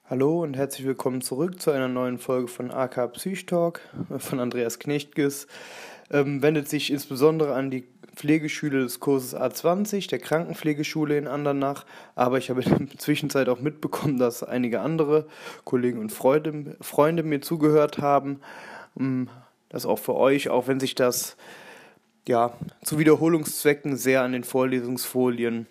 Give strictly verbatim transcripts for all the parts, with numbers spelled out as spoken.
Hallo und herzlich willkommen zurück zu einer neuen Folge von A K Psychtalk von Andreas Knechtges. Ähm, wendet sich insbesondere an die Pflegeschüler des Kurses A zwanzig, der Krankenpflegeschule in Andernach, aber ich habe in der Zwischenzeit auch mitbekommen, dass einige andere Kollegen und Freunde, Freunde mir zugehört haben. Das auch für euch, auch wenn sich das ja zu Wiederholungszwecken sehr an den Vorlesungsfolien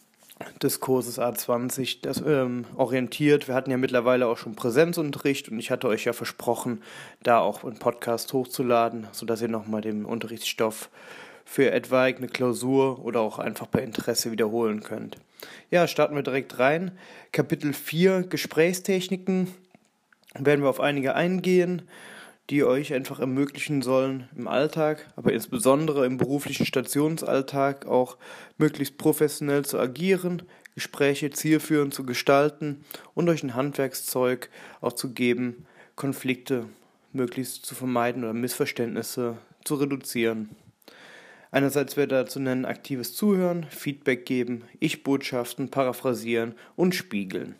des Kurses A zwanzig das, ähm, orientiert. Wir hatten ja mittlerweile auch schon Präsenzunterricht und ich hatte euch ja versprochen, da auch einen Podcast hochzuladen, sodass ihr nochmal den Unterrichtsstoff für etwaig eine Klausur oder auch einfach bei Interesse wiederholen könnt. Ja, starten wir direkt rein. Kapitel vier, Gesprächstechniken, werden wir auf einige eingehen, die euch einfach ermöglichen sollen, im Alltag, aber insbesondere im beruflichen Stationsalltag auch möglichst professionell zu agieren, Gespräche zielführend zu gestalten und euch ein Handwerkszeug auch zu geben, Konflikte möglichst zu vermeiden oder Missverständnisse zu reduzieren. Einerseits wird dazu nennen aktives Zuhören, Feedback geben, Ich-Botschaften, paraphrasieren und spiegeln.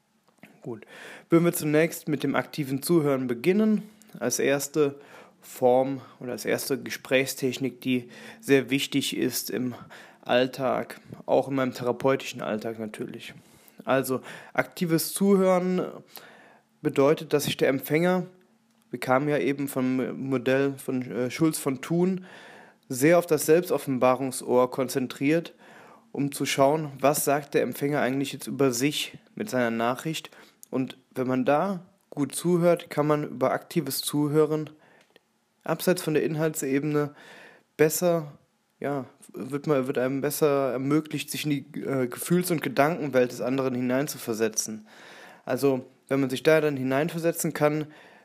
Gut, würden wir zunächst mit dem aktiven Zuhören beginnen. Als erste Form oder als erste Gesprächstechnik, die sehr wichtig ist im Alltag, auch in meinem therapeutischen Alltag natürlich. Also aktives Zuhören bedeutet, dass sich der Empfänger, wir kamen ja eben vom Modell von äh, Schulz von Thun, sehr auf das Selbstoffenbarungsohr konzentriert, um zu schauen, was sagt der Empfänger eigentlich jetzt über sich mit seiner Nachricht. Und wenn man da gut zuhört, kann man über aktives Zuhören abseits von der Inhaltsebene besser, ja, wird, man, wird einem besser ermöglicht, sich in die äh, Gefühls- und Gedankenwelt des anderen hineinzuversetzen. Also, wenn man sich da dann hineinversetzen kann,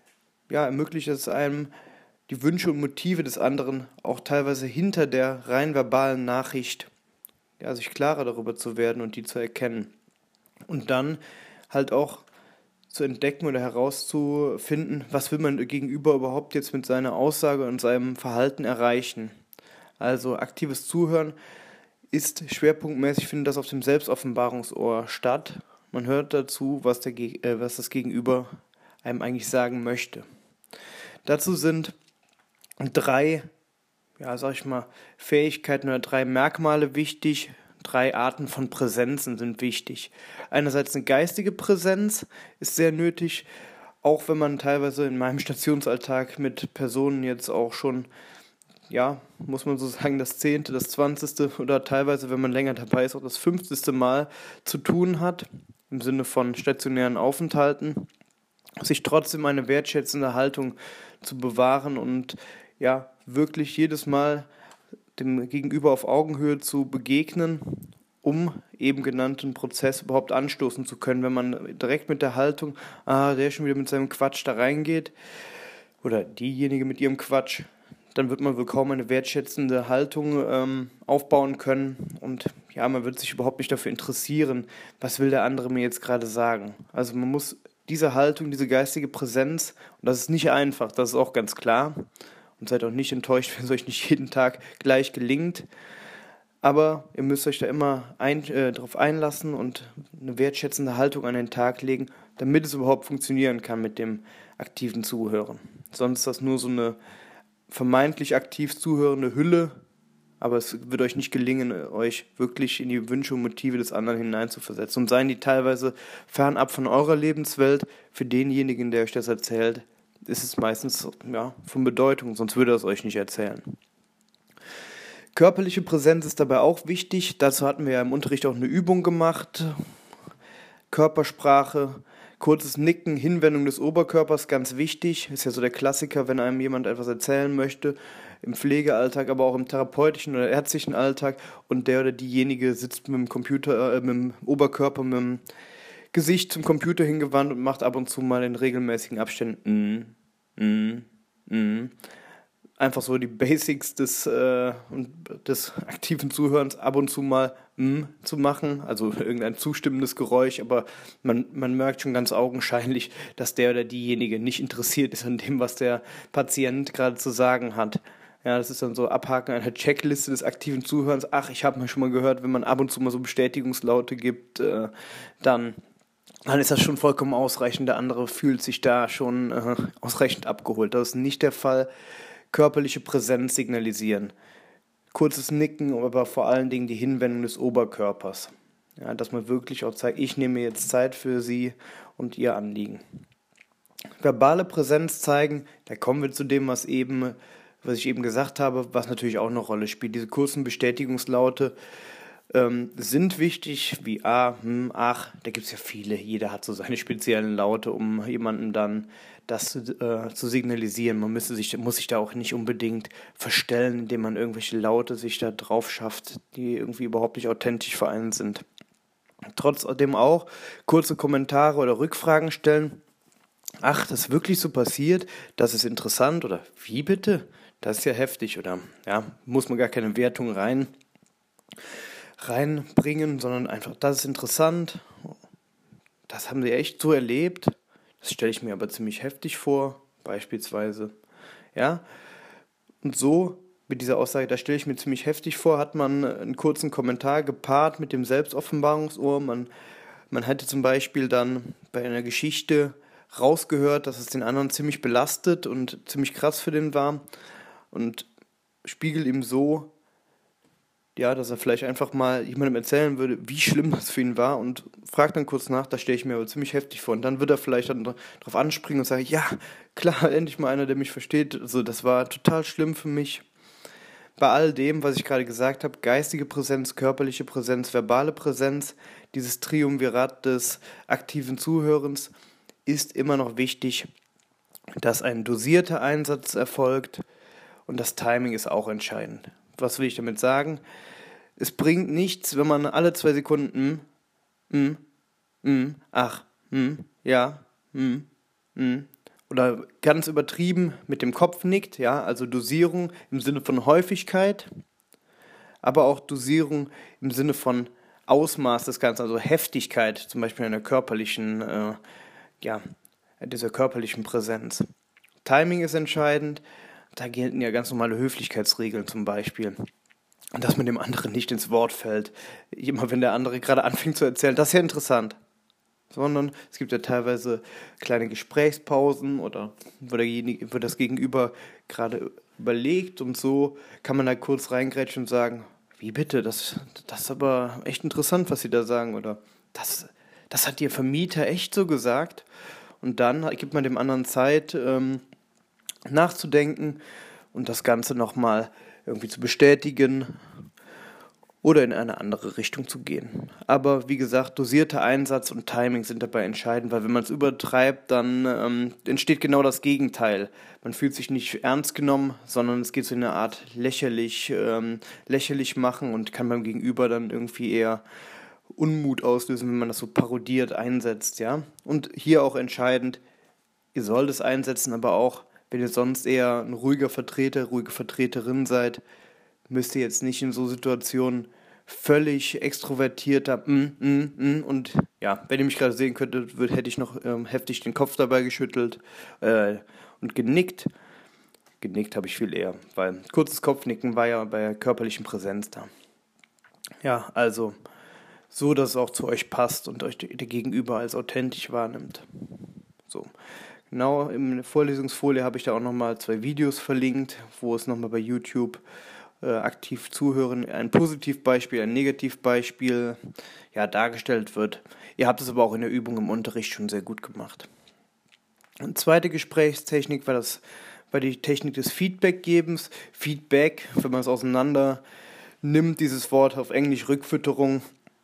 ja, ermöglicht es einem, die Wünsche und Motive des anderen auch teilweise hinter der rein verbalen Nachricht, ja, sich klarer darüber zu werden und die zu erkennen. Und dann halt auch zu entdecken oder herauszufinden, was will man gegenüber überhaupt jetzt mit seiner Aussage und seinem Verhalten erreichen. Also aktives Zuhören ist schwerpunktmäßig, findet das auf dem Selbstoffenbarungsohr statt. Man hört dazu, was, der, äh, was das Gegenüber einem eigentlich sagen möchte. Dazu sind drei, ja, sag ich mal, Fähigkeiten oder drei Merkmale wichtig. Drei Arten von Präsenzen sind wichtig. Einerseits eine geistige Präsenz ist sehr nötig, auch wenn man teilweise in meinem Stationsalltag mit Personen jetzt auch schon, ja, muss man so sagen, das zehnte, das zwanzigste oder teilweise, wenn man länger dabei ist, auch das fünfzigste Mal zu tun hat, im Sinne von stationären Aufenthalten, sich trotzdem eine wertschätzende Haltung zu bewahren und ja, wirklich jedes Mal dem Gegenüber auf Augenhöhe zu begegnen, um eben genannten Prozess überhaupt anstoßen zu können. Wenn man direkt mit der Haltung, ah, der schon wieder mit seinem Quatsch da reingeht, oder diejenige mit ihrem Quatsch, dann wird man wohl kaum eine wertschätzende Haltung ähm, aufbauen können und ja, man wird sich überhaupt nicht dafür interessieren, was will der andere mir jetzt gerade sagen. Also man muss diese Haltung, diese geistige Präsenz, und das ist nicht einfach, das ist auch ganz klar, und seid auch nicht enttäuscht, wenn es euch nicht jeden Tag gleich gelingt. Aber ihr müsst euch da immer ein, äh, darauf einlassen und eine wertschätzende Haltung an den Tag legen, damit es überhaupt funktionieren kann mit dem aktiven Zuhören. Sonst ist das nur so eine vermeintlich aktiv zuhörende Hülle, aber es wird euch nicht gelingen, euch wirklich in die Wünsche und Motive des anderen hineinzuversetzen. Und seien die teilweise fernab von eurer Lebenswelt, für denjenigen, der euch das erzählt, ist es meistens ja, von Bedeutung, sonst würde er es euch nicht erzählen. Körperliche Präsenz ist dabei auch wichtig. Dazu hatten wir ja im Unterricht auch eine Übung gemacht. Körpersprache, kurzes Nicken, Hinwendung des Oberkörpers, ganz wichtig. Ist ja so der Klassiker, wenn einem jemand etwas erzählen möchte, im Pflegealltag, aber auch im therapeutischen oder ärztlichen Alltag. Und der oder diejenige sitzt mit dem Computer, äh, mit dem Oberkörper, mit dem Gesicht zum Computer hingewandt und macht ab und zu mal in regelmäßigen Abständen mm, mm, mm. Einfach so die Basics des, äh, des aktiven Zuhörens ab und zu mal mm zu machen, also irgendein zustimmendes Geräusch, aber man, man merkt schon ganz augenscheinlich, dass der oder diejenige nicht interessiert ist an dem, was der Patient gerade zu sagen hat. Ja, das ist dann so Abhaken einer Checkliste des aktiven Zuhörens. Ach, ich habe mal schon mal gehört, wenn man ab und zu mal so Bestätigungslaute gibt, äh, dann dann ist das schon vollkommen ausreichend. Der andere fühlt sich da schon äh, ausreichend abgeholt. Das ist nicht der Fall. Körperliche Präsenz signalisieren. Kurzes Nicken, aber vor allen Dingen die Hinwendung des Oberkörpers. Ja, dass man wirklich auch zeigt, ich nehme jetzt Zeit für Sie und Ihr Anliegen. Verbale Präsenz zeigen, da kommen wir zu dem, was eben, was ich eben gesagt habe, was natürlich auch eine Rolle spielt. Diese kurzen Bestätigungslaute ähm, sind wichtig, wie ah, hm, ach, da gibt es ja viele. Jeder hat so seine speziellen Laute, um jemandem dann das äh, zu signalisieren. Man müsste sich, muss sich da auch nicht unbedingt verstellen, indem man irgendwelche Laute sich da drauf schafft, die irgendwie überhaupt nicht authentisch für einen sind. Trotzdem auch kurze Kommentare oder Rückfragen stellen. Ach, das ist wirklich so passiert? Das ist interessant. Oder wie bitte? Das ist ja heftig. Oder ja, muss man gar keine Wertung rein, reinbringen, sondern einfach, das ist interessant. Das haben Sie echt so erlebt. Das stelle ich mir aber ziemlich heftig vor, beispielsweise. Ja, und so mit dieser Aussage, da stelle ich mir ziemlich heftig vor, hat man einen kurzen Kommentar gepaart mit dem Selbstoffenbarungsohr. Man, man hätte zum Beispiel dann bei einer Geschichte rausgehört, dass es den anderen ziemlich belastet und ziemlich krass für den war und spiegelt ihm so, ja, dass er vielleicht einfach mal jemandem erzählen würde, wie schlimm das für ihn war und fragt dann kurz nach, da stelle ich mir aber ziemlich heftig vor. Und dann wird er vielleicht dann darauf anspringen und sagen, ja, klar, endlich mal einer, der mich versteht. Also das war total schlimm für mich. Bei all dem, was ich gerade gesagt habe, geistige Präsenz, körperliche Präsenz, verbale Präsenz, dieses Triumvirat des aktiven Zuhörens, ist immer noch wichtig, dass ein dosierter Einsatz erfolgt und das Timing ist auch entscheidend. Was will ich damit sagen? Es bringt nichts, wenn man alle zwei Sekunden mm, mm, ach, mm, ja, mm, mm, oder ganz übertrieben mit dem Kopf nickt, ja, also Dosierung im Sinne von Häufigkeit, aber auch Dosierung im Sinne von Ausmaß des Ganzen, also Heftigkeit, zum Beispiel einer körperlichen, äh, ja, dieser körperlichen Präsenz. Timing ist entscheidend. Da gelten ja ganz normale Höflichkeitsregeln zum Beispiel. Und dass man dem anderen nicht ins Wort fällt. Immer wenn der andere gerade anfängt zu erzählen, das ist ja interessant. Sondern es gibt ja teilweise kleine Gesprächspausen oder wo, derjenige, wo das Gegenüber gerade überlegt und so kann man da kurz reingrätschen und sagen, wie bitte, das, das ist aber echt interessant, was Sie da sagen. Oder das, das hat Ihr Vermieter echt so gesagt. Und dann gibt man dem anderen Zeit, ähm, nachzudenken und das Ganze nochmal irgendwie zu bestätigen oder in eine andere Richtung zu gehen. Aber wie gesagt, dosierter Einsatz und Timing sind dabei entscheidend, weil wenn man es übertreibt, dann ähm, entsteht genau das Gegenteil. Man fühlt sich nicht ernst genommen, sondern es geht so in eine Art lächerlich, ähm, lächerlich machen und kann beim Gegenüber dann irgendwie eher Unmut auslösen, wenn man das so parodiert einsetzt. Ja? Und hier auch entscheidend, ihr sollt es einsetzen, aber auch wenn ihr sonst eher ein ruhiger Vertreter, ruhige Vertreterin seid, müsst ihr jetzt nicht in so Situationen völlig extrovertierter mm, mm, mm, und ja, wenn ihr mich gerade sehen könntet, würd, hätte ich noch ähm, heftig den Kopf dabei geschüttelt äh, und genickt. Genickt habe ich viel eher, weil kurzes Kopfnicken war ja bei körperlichen Präsenz da. Ja, also so, dass es auch zu euch passt und euch der Gegenüber als authentisch wahrnimmt. So. Genau, in der Vorlesungsfolie habe ich da auch nochmal zwei Videos verlinkt, wo es nochmal bei YouTube äh, aktiv zuhören, ein Positivbeispiel, ein Negativbeispiel ja, dargestellt wird. Ihr habt es aber auch in der Übung im Unterricht schon sehr gut gemacht. Eine zweite Gesprächstechnik war, das, war die Technik des Feedbackgebens. Feedback, wenn man es auseinander nimmt, dieses Wort auf Englisch Rückfütterung.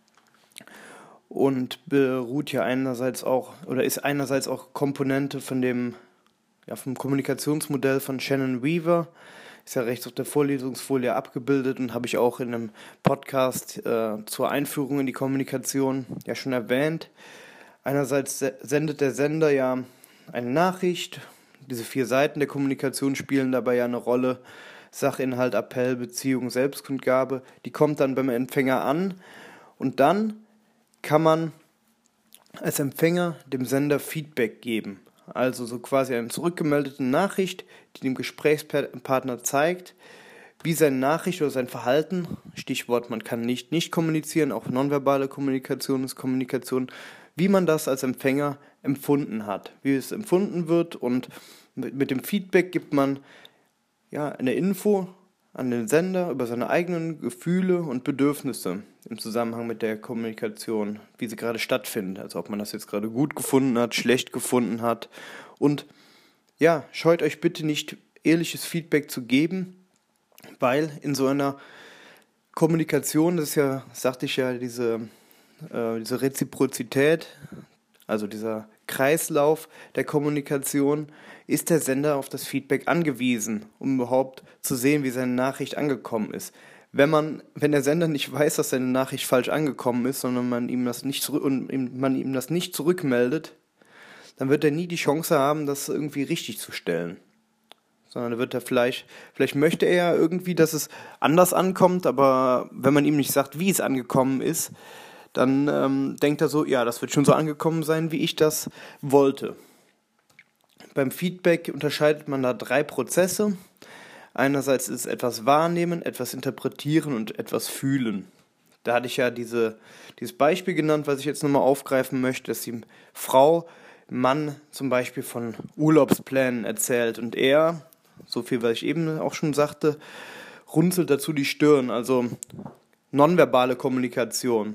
Und beruht ja einerseits auch, oder ist einerseits auch Komponente von dem, ja, vom Kommunikationsmodell von Shannon Weaver. Ist ja rechts auf der Vorlesungsfolie abgebildet und habe ich auch in einem Podcast äh, zur Einführung in die Kommunikation ja schon erwähnt. Einerseits sendet der Sender ja eine Nachricht. Diese vier Seiten der Kommunikation spielen dabei ja eine Rolle. Sachinhalt, Appell, Beziehung, Selbstkundgabe. Die kommt dann beim Empfänger an und dann kann man als Empfänger dem Sender Feedback geben. Also so quasi eine zurückgemeldete Nachricht, die dem Gesprächspartner zeigt, wie seine Nachricht oder sein Verhalten, Stichwort, man kann nicht nicht kommunizieren, auch nonverbale Kommunikation ist Kommunikation, wie man das als Empfänger empfunden hat, wie es empfunden wird, und mit, mit dem Feedback gibt man ja eine Info an den Sender über seine eigenen Gefühle und Bedürfnisse im Zusammenhang mit der Kommunikation, wie sie gerade stattfindet, also ob man das jetzt gerade gut gefunden hat, schlecht gefunden hat. Und ja, scheut euch bitte nicht, ehrliches Feedback zu geben, weil in so einer Kommunikation, das ist ja, sagte ich ja, diese, äh, diese Reziprozität, also dieser Kreislauf der Kommunikation, ist der Sender auf das Feedback angewiesen, um überhaupt zu sehen, wie seine Nachricht angekommen ist. Wenn man, wenn der Sender nicht weiß, dass seine Nachricht falsch angekommen ist, sondern man ihm das nicht zurück, und man ihm das nicht zurückmeldet, dann wird er nie die Chance haben, das irgendwie richtig zu stellen. Sondern wird er vielleicht, vielleicht möchte er ja irgendwie, dass es anders ankommt, aber wenn man ihm nicht sagt, wie es angekommen ist, dann ähm, denkt er so, ja, das wird schon so angekommen sein, wie ich das wollte. Beim Feedback unterscheidet man da drei Prozesse. Einerseits ist es etwas wahrnehmen, etwas interpretieren und etwas fühlen. Da hatte ich ja diese, dieses Beispiel genannt, was ich jetzt nochmal aufgreifen möchte, dass die Frau, Mann zum Beispiel von Urlaubsplänen erzählt und er, so viel, was ich eben auch schon sagte, runzelt dazu die Stirn, also nonverbale Kommunikation.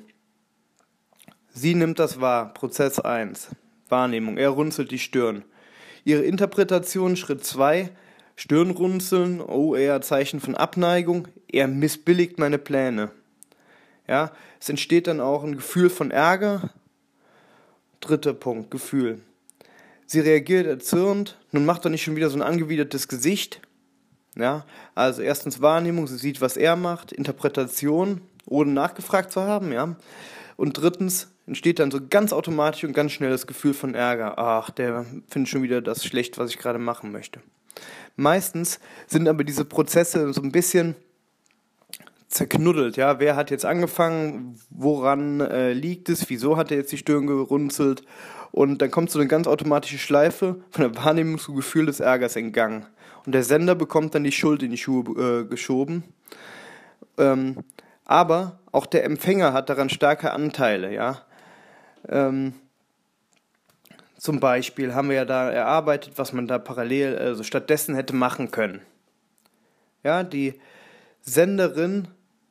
Sie nimmt das wahr, Prozess eins, Wahrnehmung, er runzelt die Stirn. Ihre Interpretation, Schritt zwei, Stirnrunzeln, oh, eher Zeichen von Abneigung, er missbilligt meine Pläne. Ja, es entsteht dann auch ein Gefühl von Ärger. Dritter Punkt, Gefühl. Sie reagiert erzürnt, nun macht er nicht schon wieder so ein angewidertes Gesicht. Ja, also erstens Wahrnehmung, sie sieht, was er macht, Interpretation, ohne nachgefragt zu haben, ja. Und drittens entsteht dann so ganz automatisch und ganz schnell das Gefühl von Ärger. Ach, der findet schon wieder das schlecht, was ich gerade machen möchte. Meistens sind aber diese Prozesse so ein bisschen zerknuddelt, ja. Wer hat jetzt angefangen, woran äh, liegt es, wieso hat er jetzt die Stirn gerunzelt? Und dann kommt so eine ganz automatische Schleife von der Wahrnehmung zum Gefühl des Ärgers in Gang. Und der Sender bekommt dann die Schuld in die Schuhe äh, geschoben. Ähm, aber auch der Empfänger hat daran starke Anteile, ja. Ähm, zum Beispiel haben wir ja da erarbeitet, was man da parallel, also stattdessen hätte machen können. Ja, die Senderin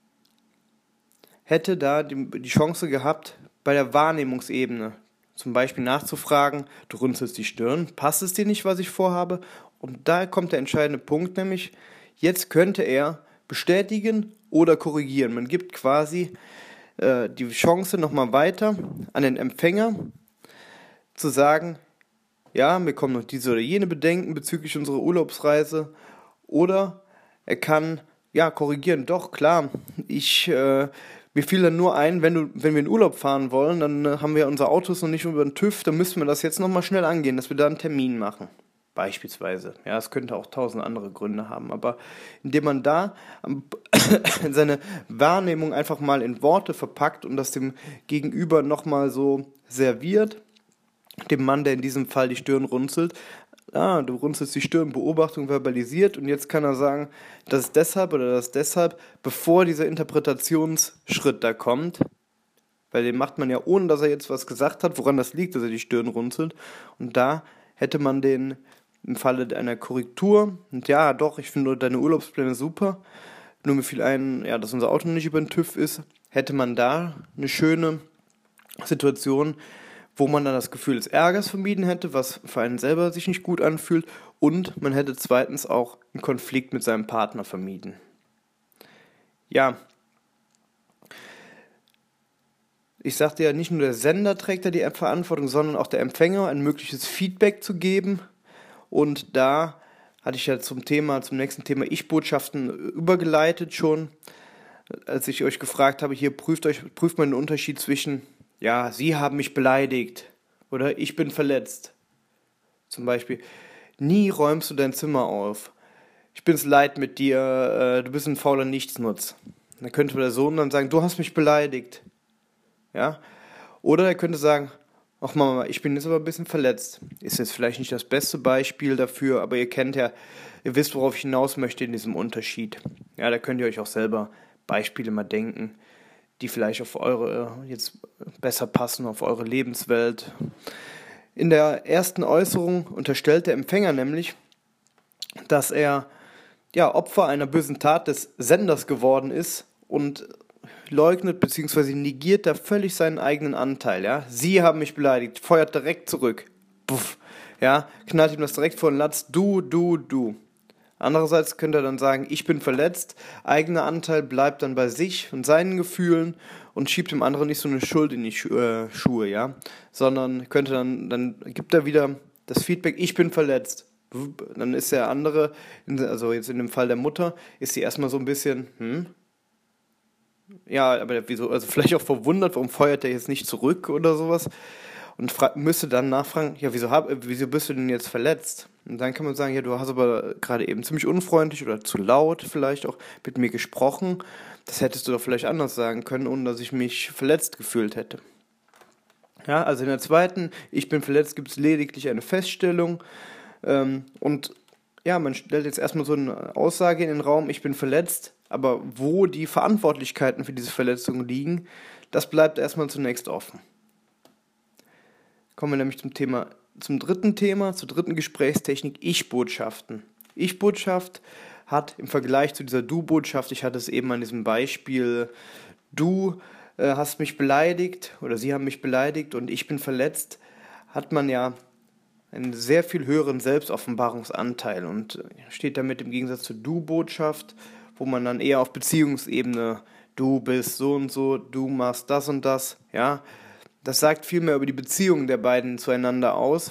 hätte da die, die Chance gehabt, bei der Wahrnehmungsebene zum Beispiel nachzufragen, du runzelst die Stirn, passt es dir nicht, was ich vorhabe? Und da kommt der entscheidende Punkt, nämlich jetzt könnte er bestätigen oder korrigieren. Man gibt quasi äh, die Chance nochmal weiter an den Empfänger zu sagen, ja, mir kommen noch diese oder jene Bedenken bezüglich unserer Urlaubsreise, oder er kann ja korrigieren, doch klar, ich äh, mir fiel dann nur ein, wenn du, wenn wir in Urlaub fahren wollen, dann äh, haben wir unsere Autos noch nicht über den TÜV, dann müssen wir das jetzt nochmal schnell angehen, dass wir da einen Termin machen. Beispielsweise. Ja, es könnte auch tausend andere Gründe haben, aber indem man da seine Wahrnehmung einfach mal in Worte verpackt und das dem Gegenüber nochmal so serviert, dem Mann, der in diesem Fall die Stirn runzelt, ah, du runzelst die Stirn, Beobachtung verbalisiert, und jetzt kann er sagen, das ist deshalb oder das ist deshalb, bevor dieser Interpretationsschritt da kommt, weil den macht man ja, ohne dass er jetzt was gesagt hat, woran das liegt, dass er die Stirn runzelt, und da hätte man den im Falle einer Korrektur, und ja, doch, ich finde deine Urlaubspläne super, nur mir fiel ein, ja, dass unser Auto nicht über den TÜV ist, hätte man da eine schöne Situation, wo man dann das Gefühl des Ärgers vermieden hätte, was für einen selber sich nicht gut anfühlt, und man hätte zweitens auch einen Konflikt mit seinem Partner vermieden. Ja, ich sagte ja, nicht nur der Sender trägt da die Verantwortung, sondern auch der Empfänger, ein mögliches Feedback zu geben. Und da hatte ich ja zum Thema, zum nächsten Thema Ich-Botschaften übergeleitet schon, als ich euch gefragt habe, hier prüft euch, prüft man den Unterschied zwischen, ja, Sie haben mich beleidigt oder ich bin verletzt. Zum Beispiel, nie räumst du dein Zimmer auf. Ich bin's leid mit dir, äh, du bist ein fauler Nichtsnutz. Dann könnte der Sohn dann sagen, du hast mich beleidigt. Ja? Oder er könnte sagen, ach Mama, ich bin jetzt aber ein bisschen verletzt. Ist jetzt vielleicht nicht das beste Beispiel dafür, aber ihr kennt ja, ihr wisst, worauf ich hinaus möchte in diesem Unterschied. Ja, da könnt ihr euch auch selber Beispiele mal denken. die vielleicht auf eure, jetzt besser passen, auf eure Lebenswelt. In der ersten Äußerung unterstellt der Empfänger nämlich, dass er ja, Opfer einer bösen Tat des Senders geworden ist und leugnet bzw. negiert da völlig seinen eigenen Anteil. Ja? Sie haben mich beleidigt, feuert direkt zurück. Puff, ja, knallt ihm das direkt vor den Latz. Du, du, du. Andererseits könnte er dann sagen, ich bin verletzt, eigener Anteil bleibt dann bei sich und seinen Gefühlen und schiebt dem anderen nicht so eine Schuld in die Schu- äh, Schuhe, ja, sondern könnte dann, dann gibt er wieder das Feedback, ich bin verletzt. Dann ist der andere, also jetzt in dem Fall der Mutter, ist sie erstmal so ein bisschen, hm, ja, aber wieso, also vielleicht auch verwundert, warum feuert er jetzt nicht zurück oder sowas und fra- müsste dann nachfragen, ja, wieso, hab, wieso bist du denn jetzt verletzt? Und dann kann man sagen, ja, du hast aber gerade eben ziemlich unfreundlich oder zu laut vielleicht auch mit mir gesprochen, das hättest du doch vielleicht anders sagen können, ohne dass ich mich verletzt gefühlt hätte. Ja, also in der zweiten, ich bin verletzt, gibt es lediglich eine Feststellung, ähm, und ja, man stellt jetzt erstmal so eine Aussage in den Raum, ich bin verletzt, aber wo die Verantwortlichkeiten für diese Verletzung liegen, das bleibt erstmal zunächst offen. Kommen wir nämlich zum Thema, zum dritten Thema, zur dritten Gesprächstechnik, Ich-Botschaften. Ich-Botschaft hat im Vergleich zu dieser Du-Botschaft, ich hatte es eben an diesem Beispiel, du äh, hast mich beleidigt oder sie haben mich beleidigt und ich bin verletzt, hat man ja einen sehr viel höheren Selbstoffenbarungsanteil und steht damit im Gegensatz zur Du-Botschaft, wo man dann eher auf Beziehungsebene, du bist so und so, du machst das und das, ja, das sagt viel mehr über die Beziehung der beiden zueinander aus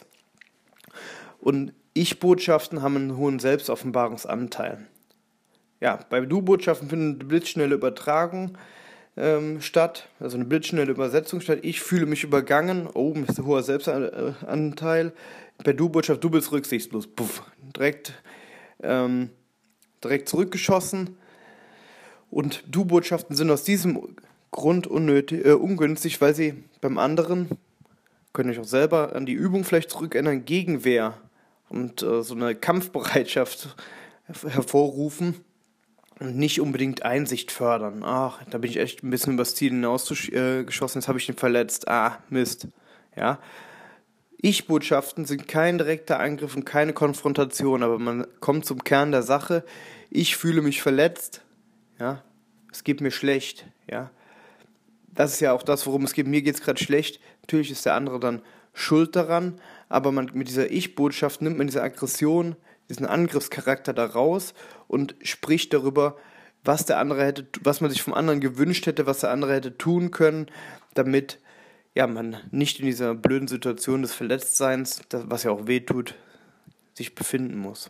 und Ich-Botschaften haben einen hohen Selbstoffenbarungsanteil. Ja, bei Du-Botschaften findet eine blitzschnelle Übertragung ähm, statt, also eine blitzschnelle Übersetzung statt. Ich fühle mich übergangen, oh, ist ein hoher Selbstanteil. Bei Du-Botschaft, du bist rücksichtslos, puff, direkt, ähm, direkt zurückgeschossen. Und Du-Botschaften sind aus diesem Grund unnötig, äh, ungünstig, weil sie beim anderen, könnt ihr euch auch selber an die Übung vielleicht zurückerinnern, Gegenwehr und äh, so eine Kampfbereitschaft hervorrufen und nicht unbedingt Einsicht fördern. Ach, da bin ich echt ein bisschen übers Ziel hinausgeschossen, jetzt habe ich ihn verletzt. Ah, Mist. Ja. Ich-Botschaften sind kein direkter Angriff und keine Konfrontation, aber man kommt zum Kern der Sache. Ich fühle mich verletzt. Ja. Es geht mir schlecht. Ja. Das ist ja auch das, worum es geht. Mir geht es gerade schlecht. Natürlich ist der andere dann schuld daran, aber man, mit dieser Ich-Botschaft nimmt man diese Aggression, diesen Angriffscharakter da raus und spricht darüber, was der andere hätte, was man sich vom anderen gewünscht hätte, was der andere hätte tun können, damit ja, man nicht in dieser blöden Situation des Verletztseins, das, was ja auch wehtut, sich befinden muss.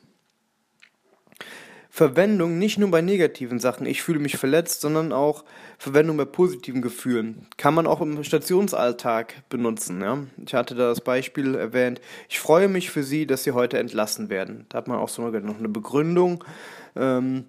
Verwendung nicht nur bei negativen Sachen, ich fühle mich verletzt, sondern auch Verwendung bei positiven Gefühlen. Kann man auch im Stationsalltag benutzen. Ja? Ich hatte da das Beispiel erwähnt, ich freue mich für Sie, dass Sie heute entlassen werden. Da hat man auch so noch eine Begründung. Ähm,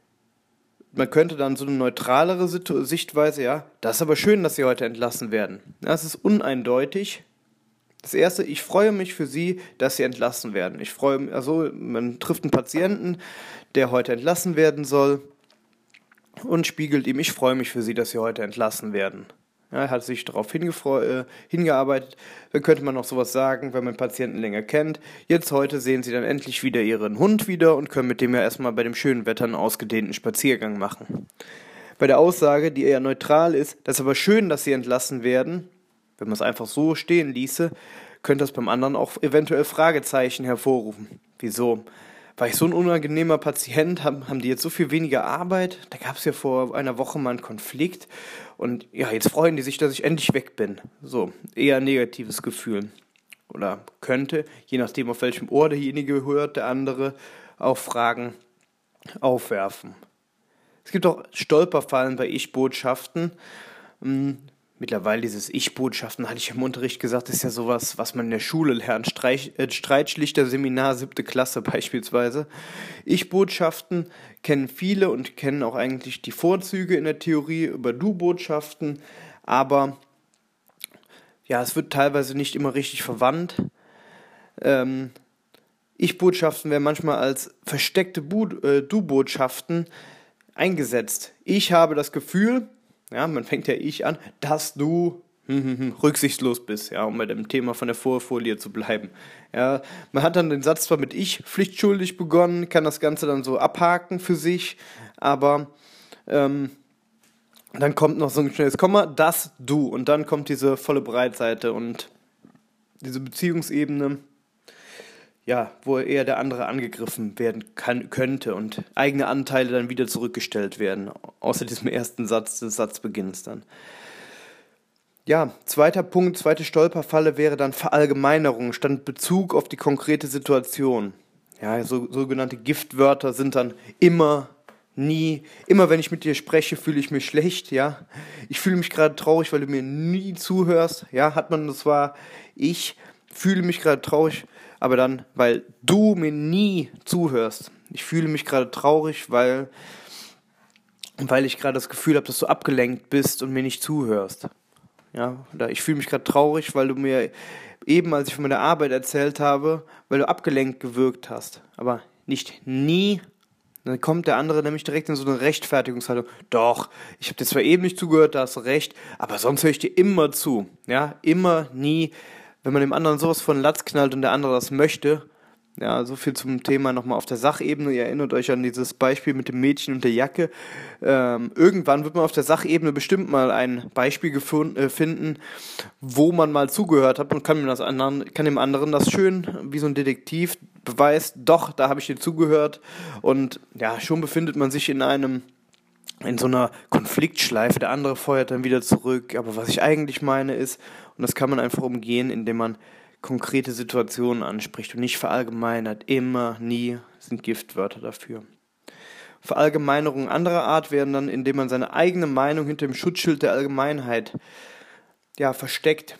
man könnte dann so eine neutralere Situ- Sichtweise, ja, das ist aber schön, dass Sie heute entlassen werden. Das ist uneindeutig. Das erste, ich freue mich für Sie, dass Sie entlassen werden. Ich freue mich, also man trifft einen Patienten, der heute entlassen werden soll und spiegelt ihm, ich freue mich für Sie, dass Sie heute entlassen werden. Ja, er hat sich darauf hingefreu- äh, hingearbeitet. Dann könnte man noch sowas sagen, wenn man Patienten länger kennt. Jetzt heute sehen Sie dann endlich wieder Ihren Hund wieder und können mit dem ja erstmal bei dem schönen Wetter einen ausgedehnten Spaziergang machen. Bei der Aussage, die eher neutral ist, das ist aber schön, dass Sie entlassen werden, wenn man es einfach so stehen ließe, könnte das beim anderen auch eventuell Fragezeichen hervorrufen. Wieso? War ich so ein unangenehmer Patient? Haben, haben die jetzt so viel weniger Arbeit? Da gab es ja vor einer Woche mal einen Konflikt. Und ja, jetzt freuen die sich, dass ich endlich weg bin. So, eher ein negatives Gefühl. Oder könnte, je nachdem auf welchem Ohr derjenige hört, der andere, auch Fragen aufwerfen. Es gibt auch Stolperfallen bei Ich-Botschaften. Mittlerweile dieses Ich-Botschaften, hatte ich im Unterricht gesagt, ist ja sowas, was man in der Schule lernt. Streich, äh, Streitschlichter-Seminar, siebte Klasse beispielsweise. Ich-Botschaften kennen viele und kennen auch eigentlich die Vorzüge in der Theorie über Du-Botschaften, aber ja, es wird teilweise nicht immer richtig verwandt. Ähm, Ich-Botschaften werden manchmal als versteckte Bu- äh, Du-Botschaften eingesetzt. Ich habe das Gefühl, Ja, man fängt ja ich an, dass du hm, hm, hm, rücksichtslos bist, ja, um bei dem Thema von der Vorfolie zu bleiben. Ja, man hat dann den Satz zwar mit ich pflichtschuldig begonnen, kann das Ganze dann so abhaken für sich, aber ähm, dann kommt noch so ein schnelles Komma, dass du, und dann kommt diese volle Breitseite und diese Beziehungsebene, ja, wo eher der andere angegriffen werden kann, könnte und eigene Anteile dann wieder zurückgestellt werden, außer diesem ersten Satz des Satzbeginns dann. Ja, zweiter Punkt, zweite Stolperfalle wäre dann Verallgemeinerung, statt Bezug auf die konkrete Situation. Ja, so, sogenannte Giftwörter sind dann immer, nie, immer wenn ich mit dir spreche, fühle ich mich schlecht, ja. Ich fühle mich gerade traurig, weil du mir nie zuhörst, ja, hat man das war, ich fühle mich gerade traurig, aber dann, weil du mir nie zuhörst. Ich fühle mich gerade traurig, weil, weil ich gerade das Gefühl habe, dass du abgelenkt bist und mir nicht zuhörst. Ja, oder ich fühle mich gerade traurig, weil du mir eben, als ich von meiner Arbeit erzählt habe, weil du abgelenkt gewirkt hast. Aber nicht nie. Dann kommt der andere nämlich direkt in so eine Rechtfertigungshaltung. Doch, ich habe dir zwar eben nicht zugehört, da hast du recht, aber sonst höre ich dir immer zu. Ja, immer, nie. Wenn man dem anderen sowas von Latz knallt und der andere das möchte, ja, so viel zum Thema nochmal auf der Sachebene. Ihr erinnert euch an dieses Beispiel mit dem Mädchen und der Jacke. Ähm, irgendwann wird man auf der Sachebene bestimmt mal ein Beispiel gefun- äh, finden, wo man mal zugehört hat und kann, das anderen, kann dem anderen das schön, wie so ein Detektiv, beweist, doch, da habe ich dir zugehört. Und ja, schon befindet man sich in einem in so einer Konfliktschleife, der andere feuert dann wieder zurück, aber was ich eigentlich meine ist, und das kann man einfach umgehen, indem man konkrete Situationen anspricht und nicht verallgemeinert, immer, nie sind Giftwörter dafür. Verallgemeinerungen anderer Art werden dann, indem man seine eigene Meinung hinter dem Schutzschild der Allgemeinheit ja, versteckt.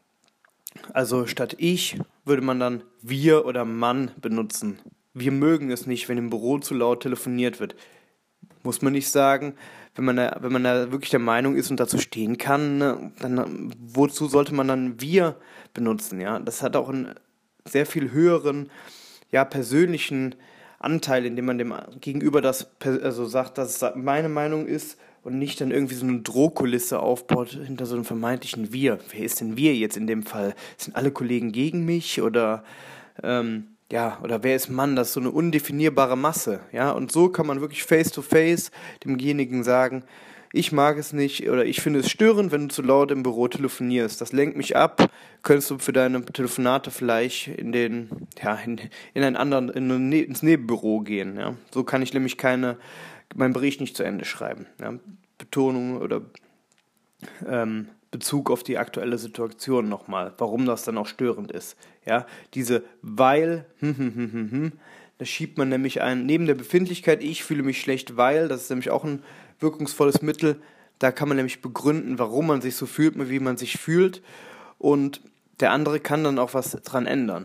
Also statt ich würde man dann wir oder Mann benutzen. Wir mögen es nicht, wenn im Büro zu laut telefoniert wird. Muss man nicht sagen, wenn man da, wenn man da wirklich der Meinung ist und dazu stehen kann, ne, dann wozu sollte man dann wir benutzen, ja? Das hat auch einen sehr viel höheren, ja, persönlichen Anteil, indem man dem Gegenüber das, also sagt, dass es meine Meinung ist und nicht dann irgendwie so eine Drohkulisse aufbaut hinter so einem vermeintlichen Wir. Wer ist denn wir jetzt in dem Fall? Sind alle Kollegen gegen mich oder ähm, ja, oder wer ist Mann? Das ist so eine undefinierbare Masse, ja, und so kann man wirklich face to face demjenigen sagen, ich mag es nicht oder ich finde es störend, wenn du zu laut im Büro telefonierst. Das lenkt mich ab. Könntest du für deine Telefonate vielleicht in den, ja, in, in einen anderen, in ein, ins Nebenbüro gehen, ja. So kann ich nämlich keine, meinen Bericht nicht zu Ende schreiben, ja. Betonung oder ähm, Bezug auf die aktuelle Situation nochmal, warum das dann auch störend ist. Ja, diese weil, hm, hm, hm, hm, hm, da schiebt man nämlich ein, neben der Befindlichkeit, ich fühle mich schlecht, weil, das ist nämlich auch ein wirkungsvolles Mittel, da kann man nämlich begründen, warum man sich so fühlt, wie man sich fühlt und der andere kann dann auch was dran ändern.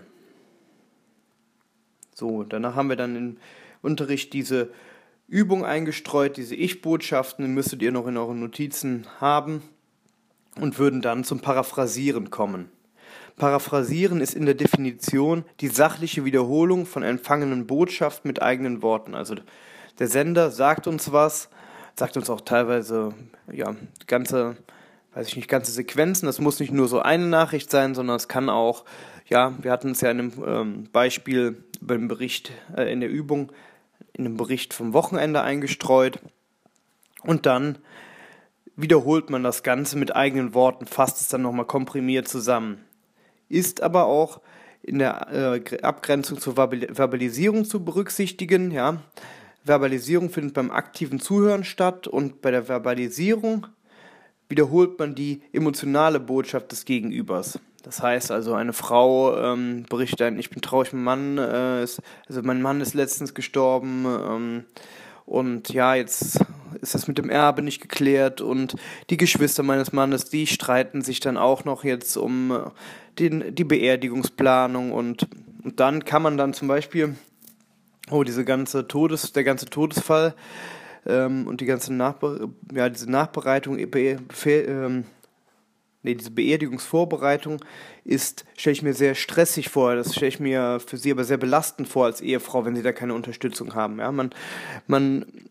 So, danach haben wir dann im Unterricht diese Übung eingestreut, diese Ich-Botschaften, die müsstet ihr noch in euren Notizen haben und würden dann zum Paraphrasieren kommen. Paraphrasieren ist in der Definition die sachliche Wiederholung von empfangenen Botschaften mit eigenen Worten. Also der Sender sagt uns was, sagt uns auch teilweise ja ganze, weiß ich nicht, ganze Sequenzen. Das muss nicht nur so eine Nachricht sein, sondern es kann auch, ja, wir hatten es ja in einem ähm, Beispiel beim Bericht, äh, in der Übung, in einem Bericht vom Wochenende eingestreut und dann wiederholt man das Ganze mit eigenen Worten, fasst es dann nochmal komprimiert zusammen. Ist aber auch in der äh, Abgrenzung zur Verbalisierung zu berücksichtigen. Ja. Verbalisierung findet beim aktiven Zuhören statt und bei der Verbalisierung wiederholt man die emotionale Botschaft des Gegenübers. Das heißt also, eine Frau ähm, berichtet ein, ich bin traurig, mein Mann äh, ist, also mein Mann ist letztens gestorben ähm, und ja, jetzt ist das mit dem Erbe nicht geklärt und die Geschwister meines Mannes, die streiten sich dann auch noch jetzt um den, die Beerdigungsplanung und, und dann kann man dann zum Beispiel, oh, diese ganze Todes, der ganze Todesfall ähm, und die ganze Nachbe- ja, diese Nachbereitung, be- befehl, ähm, nee, diese Beerdigungsvorbereitung ist, stelle ich mir sehr stressig vor, das stelle ich mir für sie aber sehr belastend vor als Ehefrau, wenn sie da keine Unterstützung haben. Ja, man, man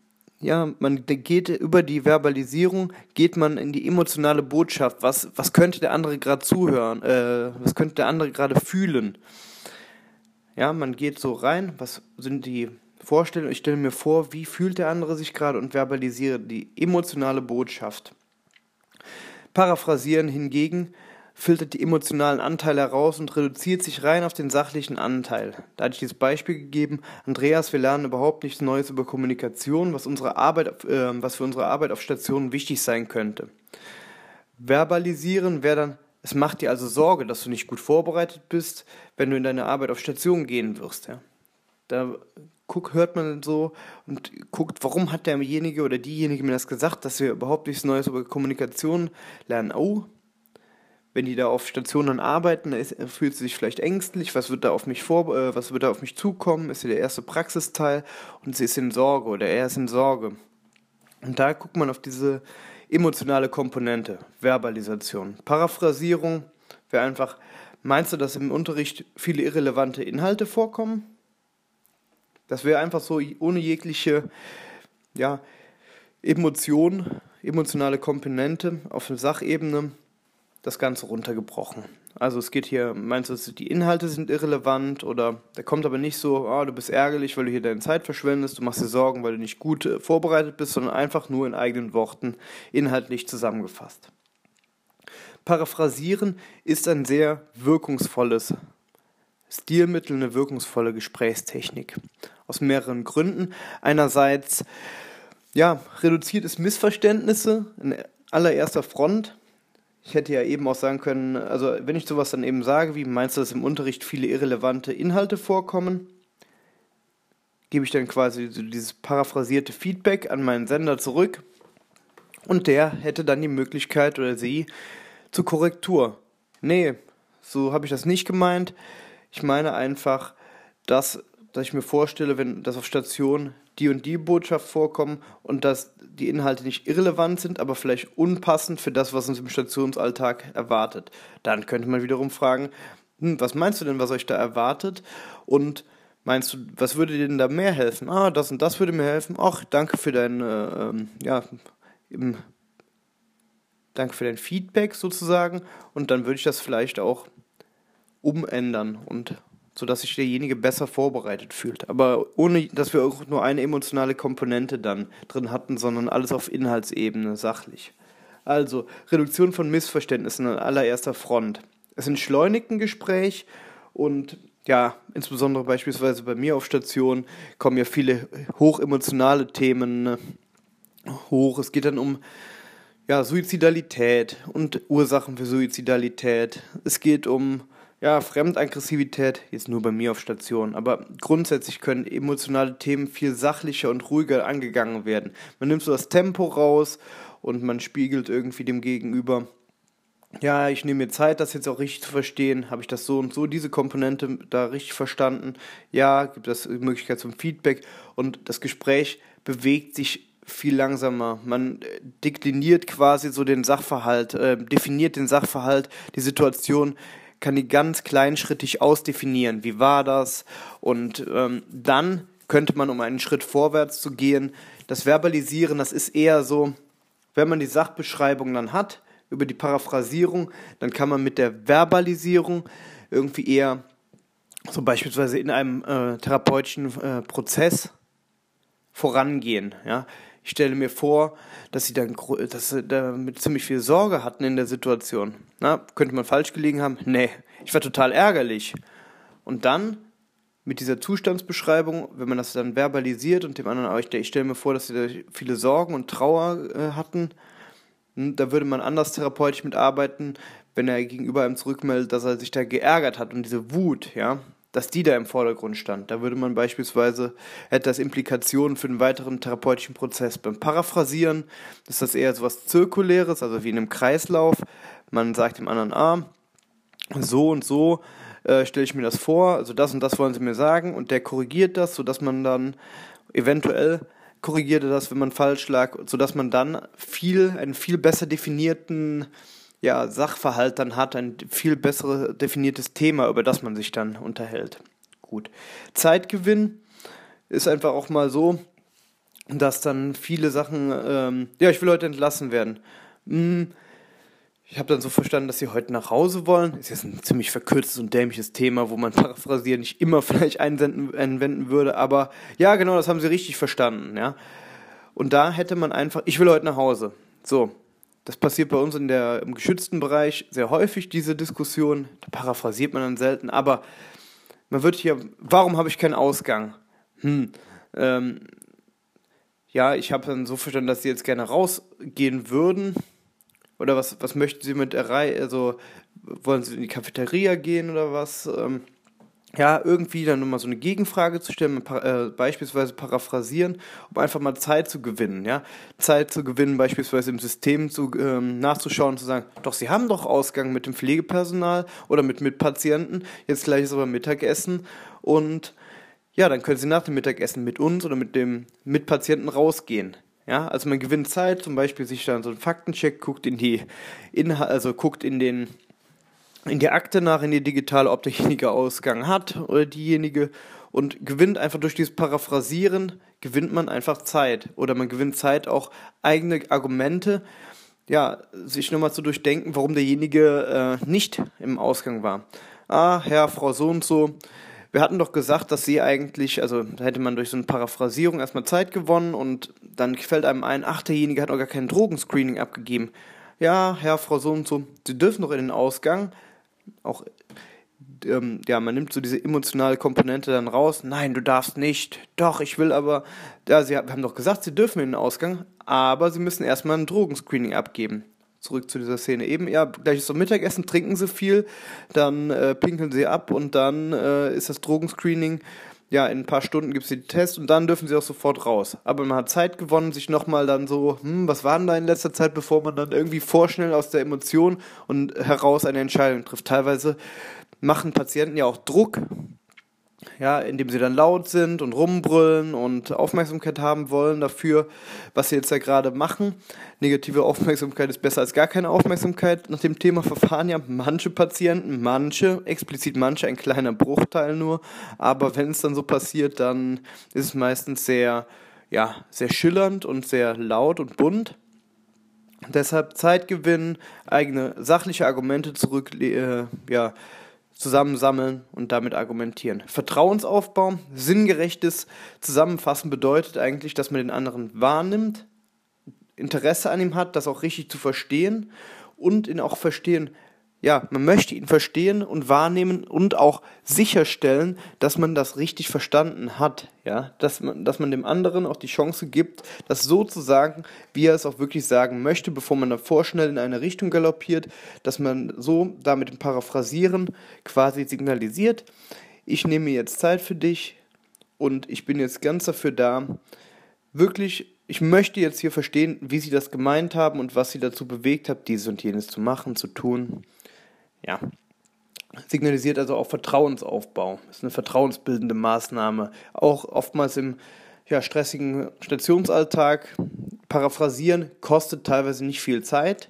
ja, man geht über die Verbalisierung, geht man in die emotionale Botschaft. Was, was könnte der andere gerade zuhören? Äh, was könnte der andere gerade fühlen? Ja, man geht so rein, was sind die Vorstellungen? Ich stelle mir vor, wie fühlt der andere sich gerade und verbalisiere die emotionale Botschaft. Paraphrasieren hingegen filtert die emotionalen Anteile heraus und reduziert sich rein auf den sachlichen Anteil. Da hatte ich dieses Beispiel gegeben: Andreas, wir lernen überhaupt nichts Neues über Kommunikation, was, unsere Arbeit, äh, was für unsere Arbeit auf Stationen wichtig sein könnte. Verbalisieren wäre dann: Es macht dir also Sorge, dass du nicht gut vorbereitet bist, wenn du in deine Arbeit auf Station gehen wirst. Ja. Da guck, hört man so und guckt, warum hat derjenige oder diejenige mir das gesagt, dass wir überhaupt nichts Neues über Kommunikation lernen. Oh, wenn die da auf Stationen arbeiten, da ist, fühlt sie sich vielleicht ängstlich, was wird da auf mich vor, äh, was wird da auf mich zukommen, ist ja der erste Praxisteil und sie ist in Sorge oder er ist in Sorge. Und da guckt man auf diese emotionale Komponente, Verbalisation. Paraphrasierung wäre einfach: Meinst du, dass im Unterricht viele irrelevante Inhalte vorkommen? Das wäre einfach so ohne jegliche ja, Emotion, emotionale Komponente auf der Sachebene das Ganze runtergebrochen. Also es geht hier, meinst du, die Inhalte sind irrelevant, oder da kommt aber nicht so: oh, du bist ärgerlich, weil du hier deine Zeit verschwendest, du machst dir Sorgen, weil du nicht gut äh, vorbereitet bist, sondern einfach nur in eigenen Worten inhaltlich zusammengefasst. Paraphrasieren ist ein sehr wirkungsvolles Stilmittel, eine wirkungsvolle Gesprächstechnik. Aus mehreren Gründen. Einerseits ja, reduziert es Missverständnisse in allererster Front. Ich hätte ja eben auch sagen können, also wenn ich sowas dann eben sage, wie: Meinst du, dass im Unterricht viele irrelevante Inhalte vorkommen? Gebe ich dann quasi so dieses paraphrasierte Feedback an meinen Sender zurück und der hätte dann die Möglichkeit oder sie zur Korrektur. Nee, so habe ich das nicht gemeint. Ich meine einfach, dass, dass ich mir vorstelle, wenn das auf Station die und die Botschaft vorkommen und dass die Inhalte nicht irrelevant sind, aber vielleicht unpassend für das, was uns im Stationsalltag erwartet. Dann könnte man wiederum fragen: hm, was meinst du denn, was euch da erwartet? Und meinst du, was würde dir denn da mehr helfen? Ah, das und das würde mir helfen. Ach, danke für dein, äh, ähm, ja, eben, danke für dein Feedback sozusagen. Und dann würde ich das vielleicht auch umändern und sodass sich derjenige besser vorbereitet fühlt. Aber ohne, dass wir auch nur eine emotionale Komponente dann drin hatten, sondern alles auf Inhaltsebene, sachlich. Also, Reduktion von Missverständnissen an allererster Front. Es entschleunigt ein Gespräch und ja, insbesondere beispielsweise bei mir auf Station kommen ja viele hochemotionale Themen hoch. Es geht dann um ja, Suizidalität und Ursachen für Suizidalität. Es geht um ja, Fremdaggressivität, jetzt nur bei mir auf Station, aber grundsätzlich können emotionale Themen viel sachlicher und ruhiger angegangen werden. Man nimmt so das Tempo raus und man spiegelt irgendwie dem Gegenüber: Ja, ich nehme mir Zeit, das jetzt auch richtig zu verstehen. Habe ich das so und so, diese Komponente da richtig verstanden? Ja, gibt es die Möglichkeit zum Feedback und das Gespräch bewegt sich viel langsamer. Man dekliniert quasi so den Sachverhalt, äh, definiert den Sachverhalt, die Situation, kann die ganz kleinschrittig ausdefinieren. Wie war das? Und ähm, dann könnte man, um einen Schritt vorwärts zu gehen, das Verbalisieren, das ist eher so, wenn man die Sachbeschreibung dann hat, über die Paraphrasierung, dann kann man mit der Verbalisierung irgendwie eher, so beispielsweise in einem äh, therapeutischen äh, Prozess, vorangehen. Ja? Ich stelle mir vor, dass sie dann dass sie damit ziemlich viel Sorge hatten in der Situation. Na, könnte man falsch gelegen haben? Nee, ich war total ärgerlich. Und dann mit dieser Zustandsbeschreibung, wenn man das dann verbalisiert und dem anderen, ich, ich stelle mir vor, dass sie da viele Sorgen und Trauer äh, hatten, da würde man anders therapeutisch mitarbeiten, wenn er gegenüber einem zurückmeldet, dass er sich da geärgert hat und diese Wut, ja, dass die da im Vordergrund stand. Da würde man beispielsweise, hätte das Implikationen für den weiteren therapeutischen Prozess. Beim Paraphrasieren ist das eher so was Zirkuläres, also wie in einem Kreislauf. Man sagt dem anderen: ah, so und so äh, stelle ich mir das vor, also das und das wollen sie mir sagen, und der korrigiert das, sodass man dann eventuell korrigiert er das, wenn man falsch lag, sodass man dann viel, einen viel besser definierten ja, Sachverhalt dann hat, ein viel besser definiertes Thema, über das man sich dann unterhält. Gut. Zeitgewinn ist einfach auch mal so, dass dann viele Sachen, ähm, ja, ich will heute entlassen werden. Hm, ich habe dann so verstanden, dass sie heute nach Hause wollen. Ist jetzt ein ziemlich verkürztes und dämliches Thema, wo man paraphrasieren nicht immer vielleicht einsenden, einwenden würde, aber ja, genau, das haben sie richtig verstanden, ja. Und da hätte man einfach, ich will heute nach Hause. So, das passiert bei uns in der, im geschützten Bereich sehr häufig, diese Diskussion. Da paraphrasiert man dann selten, aber man wird hier, warum habe ich keinen Ausgang? Hm, ähm, ja, ich habe dann so verstanden, dass sie jetzt gerne rausgehen würden. Oder was, was möchten sie mit erreichen? Also, wollen sie in die Cafeteria gehen oder was? Ähm, ja, irgendwie dann nochmal so eine Gegenfrage zu stellen, äh, beispielsweise paraphrasieren, um einfach mal Zeit zu gewinnen, ja. Zeit zu gewinnen, beispielsweise im System zu, ähm, nachzuschauen, zu sagen, doch, sie haben doch Ausgang mit dem Pflegepersonal oder mit Mitpatienten, jetzt gleich ist aber Mittagessen und ja, dann können sie nach dem Mittagessen mit uns oder mit dem Mitpatienten rausgehen. Ja, also man gewinnt Zeit, zum Beispiel sich dann so einen Faktencheck, guckt in die Inhal- also guckt in den in die Akte nach, in die digitale, ob derjenige Ausgang hat oder diejenige und gewinnt einfach durch dieses Paraphrasieren, gewinnt man einfach Zeit oder man gewinnt Zeit auch eigene Argumente, ja, sich nochmal zu durchdenken, warum derjenige äh, nicht im Ausgang war. Ah, Herr, Frau so und so, wir hatten doch gesagt, dass Sie eigentlich, also da hätte man durch so eine Paraphrasierung erstmal Zeit gewonnen und dann fällt einem ein, ach, derjenige hat noch gar kein Drogenscreening abgegeben. Ja, Herr, Frau so und so, Sie dürfen doch in den Ausgang. Auch, ähm, ja, man nimmt so diese emotionale Komponente dann raus. Nein, du darfst nicht. Doch, ich will aber, ja, Sie haben doch gesagt, Sie dürfen in den Ausgang, aber Sie müssen erstmal ein Drogenscreening abgeben. Zurück zu dieser Szene eben, ja, gleich ist so Mittagessen, trinken Sie viel, dann äh, pinkeln Sie ab und dann äh, ist das Drogenscreening, ja, in ein paar Stunden gibt es den Test und dann dürfen Sie auch sofort raus. Aber man hat Zeit gewonnen, sich nochmal dann so, hm, was war denn da in letzter Zeit, bevor man dann irgendwie vorschnell aus der Emotion und heraus eine Entscheidung trifft. Teilweise machen Patienten ja auch Druck, ja, indem sie dann laut sind und rumbrüllen und Aufmerksamkeit haben wollen dafür, was sie jetzt da gerade machen. Negative Aufmerksamkeit ist besser als gar keine Aufmerksamkeit. Nach dem Thema verfahren ja manche Patienten, manche, explizit manche, ein kleiner Bruchteil nur, aber wenn es dann so passiert, dann ist es meistens sehr, ja, sehr schillernd und sehr laut und bunt. Deshalb Zeit gewinnen, eigene sachliche Argumente zurück, äh, ja, zusammensammeln und damit argumentieren. Vertrauensaufbau, sinngerechtes Zusammenfassen bedeutet eigentlich, dass man den anderen wahrnimmt, Interesse an ihm hat, das auch richtig zu verstehen und ihn auch verstehen, ja, man möchte ihn verstehen und wahrnehmen und auch sicherstellen, dass man das richtig verstanden hat, ja, dass man, dass man dem anderen auch die Chance gibt, das so zu sagen, wie er es auch wirklich sagen möchte, bevor man davor schnell in eine Richtung galoppiert, dass man so da mit dem Paraphrasieren quasi signalisiert, ich nehme mir jetzt Zeit für dich und ich bin jetzt ganz dafür da, wirklich, ich möchte jetzt hier verstehen, wie sie das gemeint haben und was sie dazu bewegt hat, dieses und jenes zu machen, zu tun. Ja, signalisiert also auch Vertrauensaufbau. Das ist eine vertrauensbildende Maßnahme. Auch oftmals im ja, stressigen Stationsalltag. Paraphrasieren kostet teilweise nicht viel Zeit,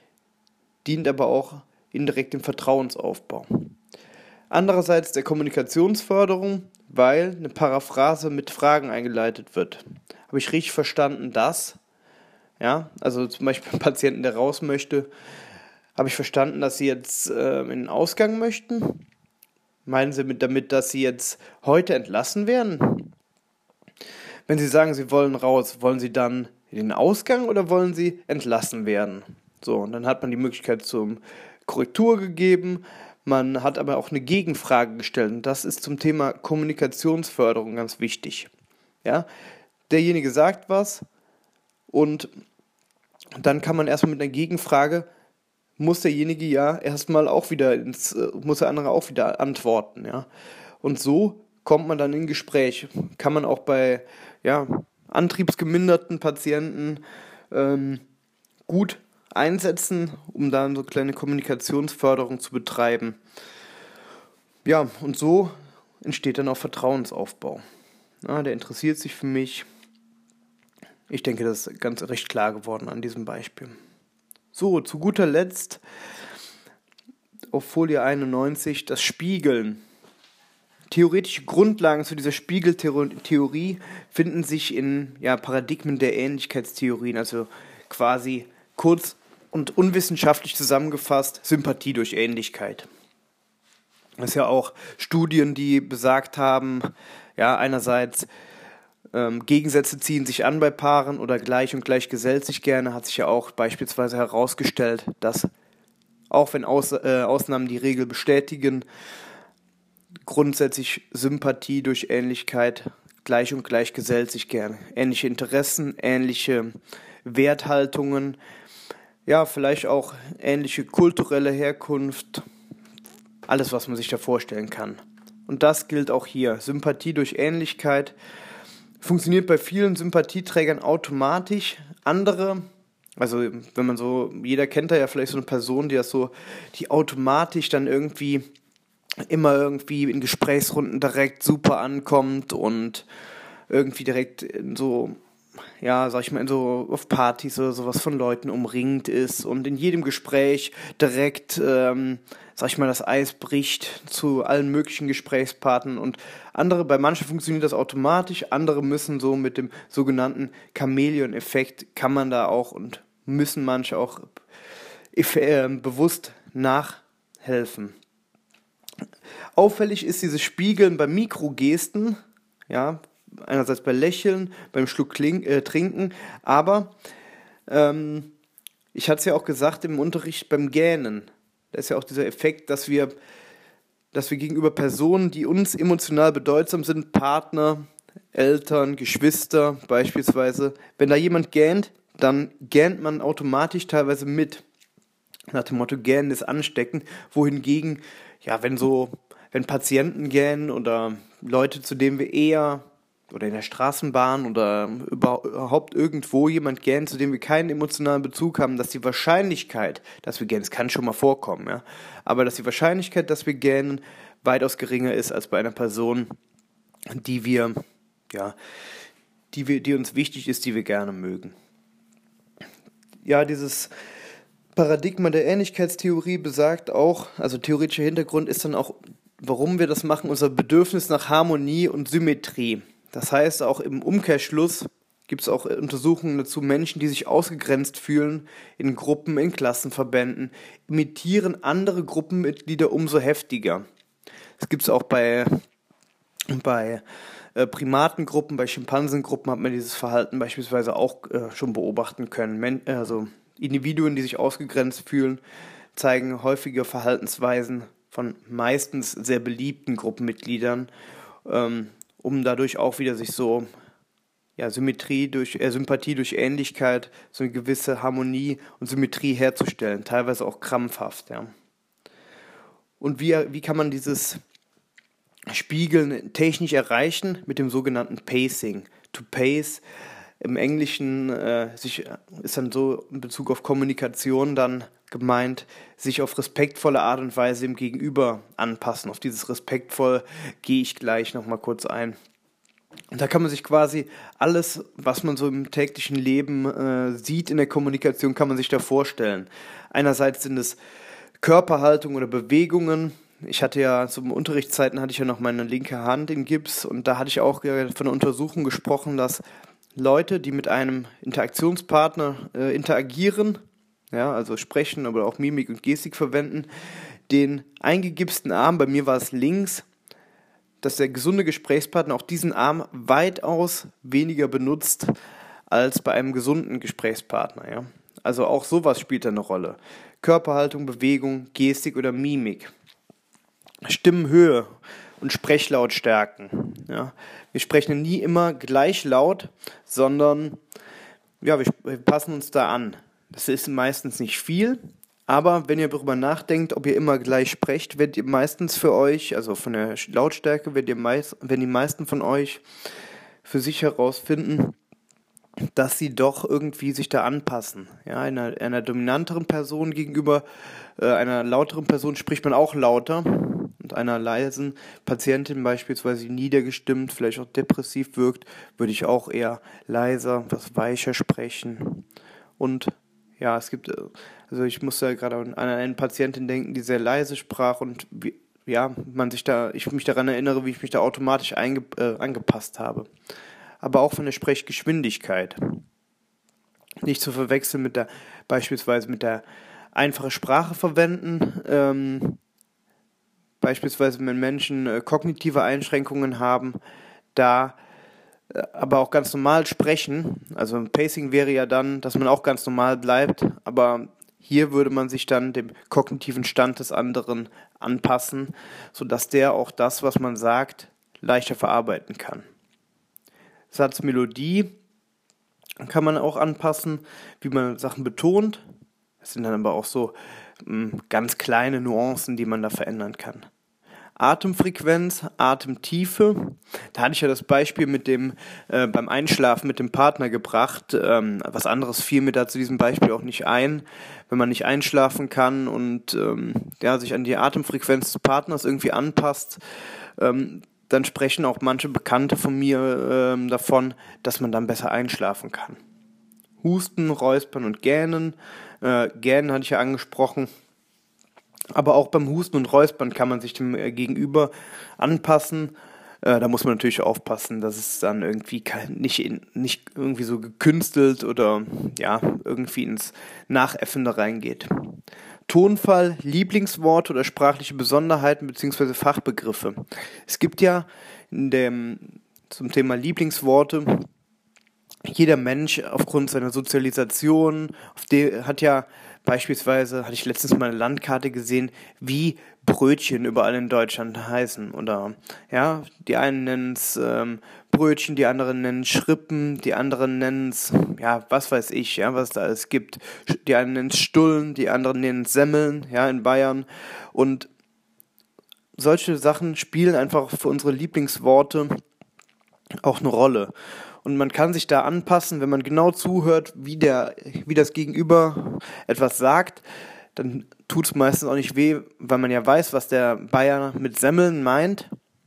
dient aber auch indirekt dem Vertrauensaufbau. Andererseits der Kommunikationsförderung, weil eine Paraphrase mit Fragen eingeleitet wird. Habe ich richtig verstanden, dass? Ja, also zum Beispiel ein Patienten, der raus möchte, habe ich verstanden, dass Sie jetzt äh, in den Ausgang möchten? Meinen Sie mit, damit, dass Sie jetzt heute entlassen werden? Wenn Sie sagen, Sie wollen raus, wollen Sie dann in den Ausgang oder wollen Sie entlassen werden? So, und dann hat man die Möglichkeit zum Korrektur gegeben, man hat aber auch eine Gegenfrage gestellt und das ist zum Thema Kommunikationsförderung ganz wichtig. Ja, derjenige sagt was und dann kann man erstmal mit einer Gegenfrage muss derjenige ja erstmal auch wieder ins, muss der andere auch wieder antworten, ja. Und so kommt man dann in Gespräch. Kann man auch bei, ja, antriebsgeminderten Patienten ähm, gut einsetzen, um dann so kleine Kommunikationsförderung zu betreiben. Ja, und so entsteht dann auch Vertrauensaufbau. Ja, der interessiert sich für mich. Ich denke, das ist ganz recht klar geworden an diesem Beispiel. So, zu guter Letzt auf Folie einundneunzig das Spiegeln. theoretische Grundlagen zu dieser Spiegeltheorie finden sich in ja, Paradigmen der Ähnlichkeitstheorien, also quasi kurz und unwissenschaftlich zusammengefasst Sympathie durch Ähnlichkeit. Das ist ja auch Studien, die besagt haben, ja, einerseits ähm, Gegensätze ziehen sich an bei Paaren oder gleich und gleich gesellt sich gerne, hat sich ja auch beispielsweise herausgestellt, dass auch wenn Aus, äh, Ausnahmen die Regel bestätigen, grundsätzlich Sympathie durch Ähnlichkeit, gleich und gleich gesellt sich gerne. Ähnliche Interessen, ähnliche Werthaltungen, ja, vielleicht auch ähnliche kulturelle Herkunft, alles, was man sich da vorstellen kann. Und das gilt auch hier. Sympathie durch Ähnlichkeit funktioniert bei vielen Sympathieträgern automatisch. Andere, also wenn man so, jeder kennt da ja vielleicht so eine Person, die das so, die automatisch dann irgendwie immer irgendwie in Gesprächsrunden direkt super ankommt und irgendwie direkt in so, ja, sag ich mal, in so auf Partys oder sowas von Leuten umringt ist und in jedem Gespräch direkt, ähm, sag ich mal, das Eis bricht zu allen möglichen Gesprächspartnern. Und andere, bei manchen funktioniert das automatisch, andere müssen so mit dem sogenannten Chamäleon-Effekt, kann man da auch und müssen manche auch äh, bewusst nachhelfen. Auffällig ist dieses Spiegeln bei Mikrogesten, ja, einerseits bei Lächeln, beim Schluck Kling, äh, Trinken, aber ähm, ich hatte es ja auch gesagt im Unterricht beim Gähnen. Da ist ja auch dieser Effekt, dass wir, dass wir gegenüber Personen, die uns emotional bedeutsam sind, Partner, Eltern, Geschwister beispielsweise, wenn da jemand gähnt, dann gähnt man automatisch teilweise mit. Nach dem Motto, Gähnen ist ansteckend, wohingegen, ja, wenn so, wenn Patienten gähnen oder Leute, zu denen wir eher, oder in der Straßenbahn oder überhaupt irgendwo jemand gähnt, zu dem wir keinen emotionalen Bezug haben, dass die Wahrscheinlichkeit, dass wir gähnen, es kann schon mal vorkommen, ja, aber dass die Wahrscheinlichkeit, dass wir gähnen, weitaus geringer ist als bei einer Person, die wir, ja, die wir, die uns wichtig ist, die wir gerne mögen. Ja, dieses Paradigma der Ähnlichkeitstheorie besagt auch, also theoretischer Hintergrund ist dann auch, warum wir das machen, unser Bedürfnis nach Harmonie und Symmetrie. Das heißt, auch im Umkehrschluss gibt es auch Untersuchungen dazu, Menschen, die sich ausgegrenzt fühlen in Gruppen, in Klassenverbänden, imitieren andere Gruppenmitglieder umso heftiger. Das gibt es auch bei, bei äh, Primatengruppen, bei Schimpansengruppen hat man dieses Verhalten beispielsweise auch äh, schon beobachten können. Men- also Individuen, die sich ausgegrenzt fühlen, zeigen häufige Verhaltensweisen von meistens sehr beliebten Gruppenmitgliedern, ähm, um dadurch auch wieder sich so, ja, Symmetrie durch, äh, Sympathie durch Ähnlichkeit, so eine gewisse Harmonie und Symmetrie herzustellen, teilweise auch krampfhaft, ja. Und wie, wie kann man dieses Spiegeln technisch erreichen? Mit dem sogenannten Pacing. To pace im Englischen äh, sich, ist dann so in Bezug auf Kommunikation dann gemeint, sich auf respektvolle Art und Weise dem Gegenüber anpassen. Auf dieses respektvoll gehe ich gleich nochmal kurz ein. Und da kann man sich quasi alles, was man so im täglichen Leben äh, sieht in der Kommunikation, kann man sich da vorstellen. Einerseits sind es Körperhaltung oder Bewegungen. Ich hatte ja zu Unterrichtszeiten hatte ich ja noch meine linke Hand in Gips und da hatte ich auch von einer Untersuchung gesprochen, dass Leute, die mit einem Interaktionspartner äh, interagieren, ja, also sprechen, aber auch Mimik und Gestik verwenden, den eingegipsten Arm, bei mir war es links, dass der gesunde Gesprächspartner auch diesen Arm weitaus weniger benutzt als bei einem gesunden Gesprächspartner. Ja? Also auch sowas spielt eine Rolle. Körperhaltung, Bewegung, Gestik oder Mimik. Stimmenhöhe und Sprechlautstärken. Ja? Wir sprechen nie immer gleich laut, sondern ja, wir, wir passen uns da an. Das ist meistens nicht viel, aber wenn ihr darüber nachdenkt, ob ihr immer gleich sprecht, werdet ihr meistens für euch, also von der Lautstärke, werdet ihr meist, werden die meisten von euch für sich herausfinden, dass sie doch irgendwie sich da anpassen. Ja, einer, einer dominanteren Person gegenüber äh, einer lauteren Person spricht man auch lauter und einer leisen Patientin beispielsweise niedergestimmt, vielleicht auch depressiv wirkt, würde ich auch eher leiser, was weicher sprechen. Und ja, es gibt, also ich muss da gerade an eine Patientin denken, die sehr leise sprach und ja, man sich da, ich mich daran erinnere, wie ich mich da automatisch einge, äh, angepasst habe. Aber auch von der Sprechgeschwindigkeit. Nicht zu verwechseln mit der, beispielsweise mit der einfache Sprache verwenden. Ähm, beispielsweise wenn Menschen äh, kognitive Einschränkungen haben, da äh, aber auch ganz normal sprechen. Also ein Pacing wäre ja dann, dass man auch ganz normal bleibt, aber hier würde man sich dann dem kognitiven Stand des anderen anpassen, sodass der auch das, was man sagt, leichter verarbeiten kann. Satzmelodie kann man auch anpassen, wie man Sachen betont. Das sind dann aber auch so mh, ganz kleine Nuancen, die man da verändern kann. Atemfrequenz, Atemtiefe. Da hatte ich ja das Beispiel mit dem äh, beim Einschlafen mit dem Partner gebracht. Ähm, was anderes fiel mir da zu diesem Beispiel auch nicht ein. Wenn man nicht einschlafen kann und ähm, ja, sich an die Atemfrequenz des Partners irgendwie anpasst, ähm, dann sprechen auch manche Bekannte von mir ähm, davon, dass man dann besser einschlafen kann. Husten, Räuspern und Gähnen. Äh, Gähnen hatte ich ja angesprochen. Aber auch beim Husten und Räuspern kann man sich dem Gegenüber anpassen. Äh, da muss man natürlich aufpassen, dass es dann irgendwie nicht, in, nicht irgendwie so gekünstelt oder ja, irgendwie ins Nachäffende reingeht. Tonfall, Lieblingsworte oder sprachliche Besonderheiten bzw. Fachbegriffe. Es gibt ja in dem, zum Thema Lieblingsworte, jeder Mensch aufgrund seiner Sozialisation, auf die, hat ja beispielsweise, hatte ich letztens mal eine Landkarte gesehen, wie Brötchen überall in Deutschland heißen. Oder ja, die einen nennen es ähm, Brötchen, die anderen nennen es Schrippen, die anderen nennen es, ja, was weiß ich, ja, was da alles gibt. Die einen nennen es Stullen, die anderen nennen es Semmeln, ja, in Bayern. Und solche Sachen spielen einfach für unsere Lieblingsworte auch eine Rolle. Und man kann sich da anpassen, wenn man genau zuhört, wie der, wie das Gegenüber etwas sagt, dann tut es meistens auch nicht weh, weil man ja weiß, was der Bayer mit Semmeln meint.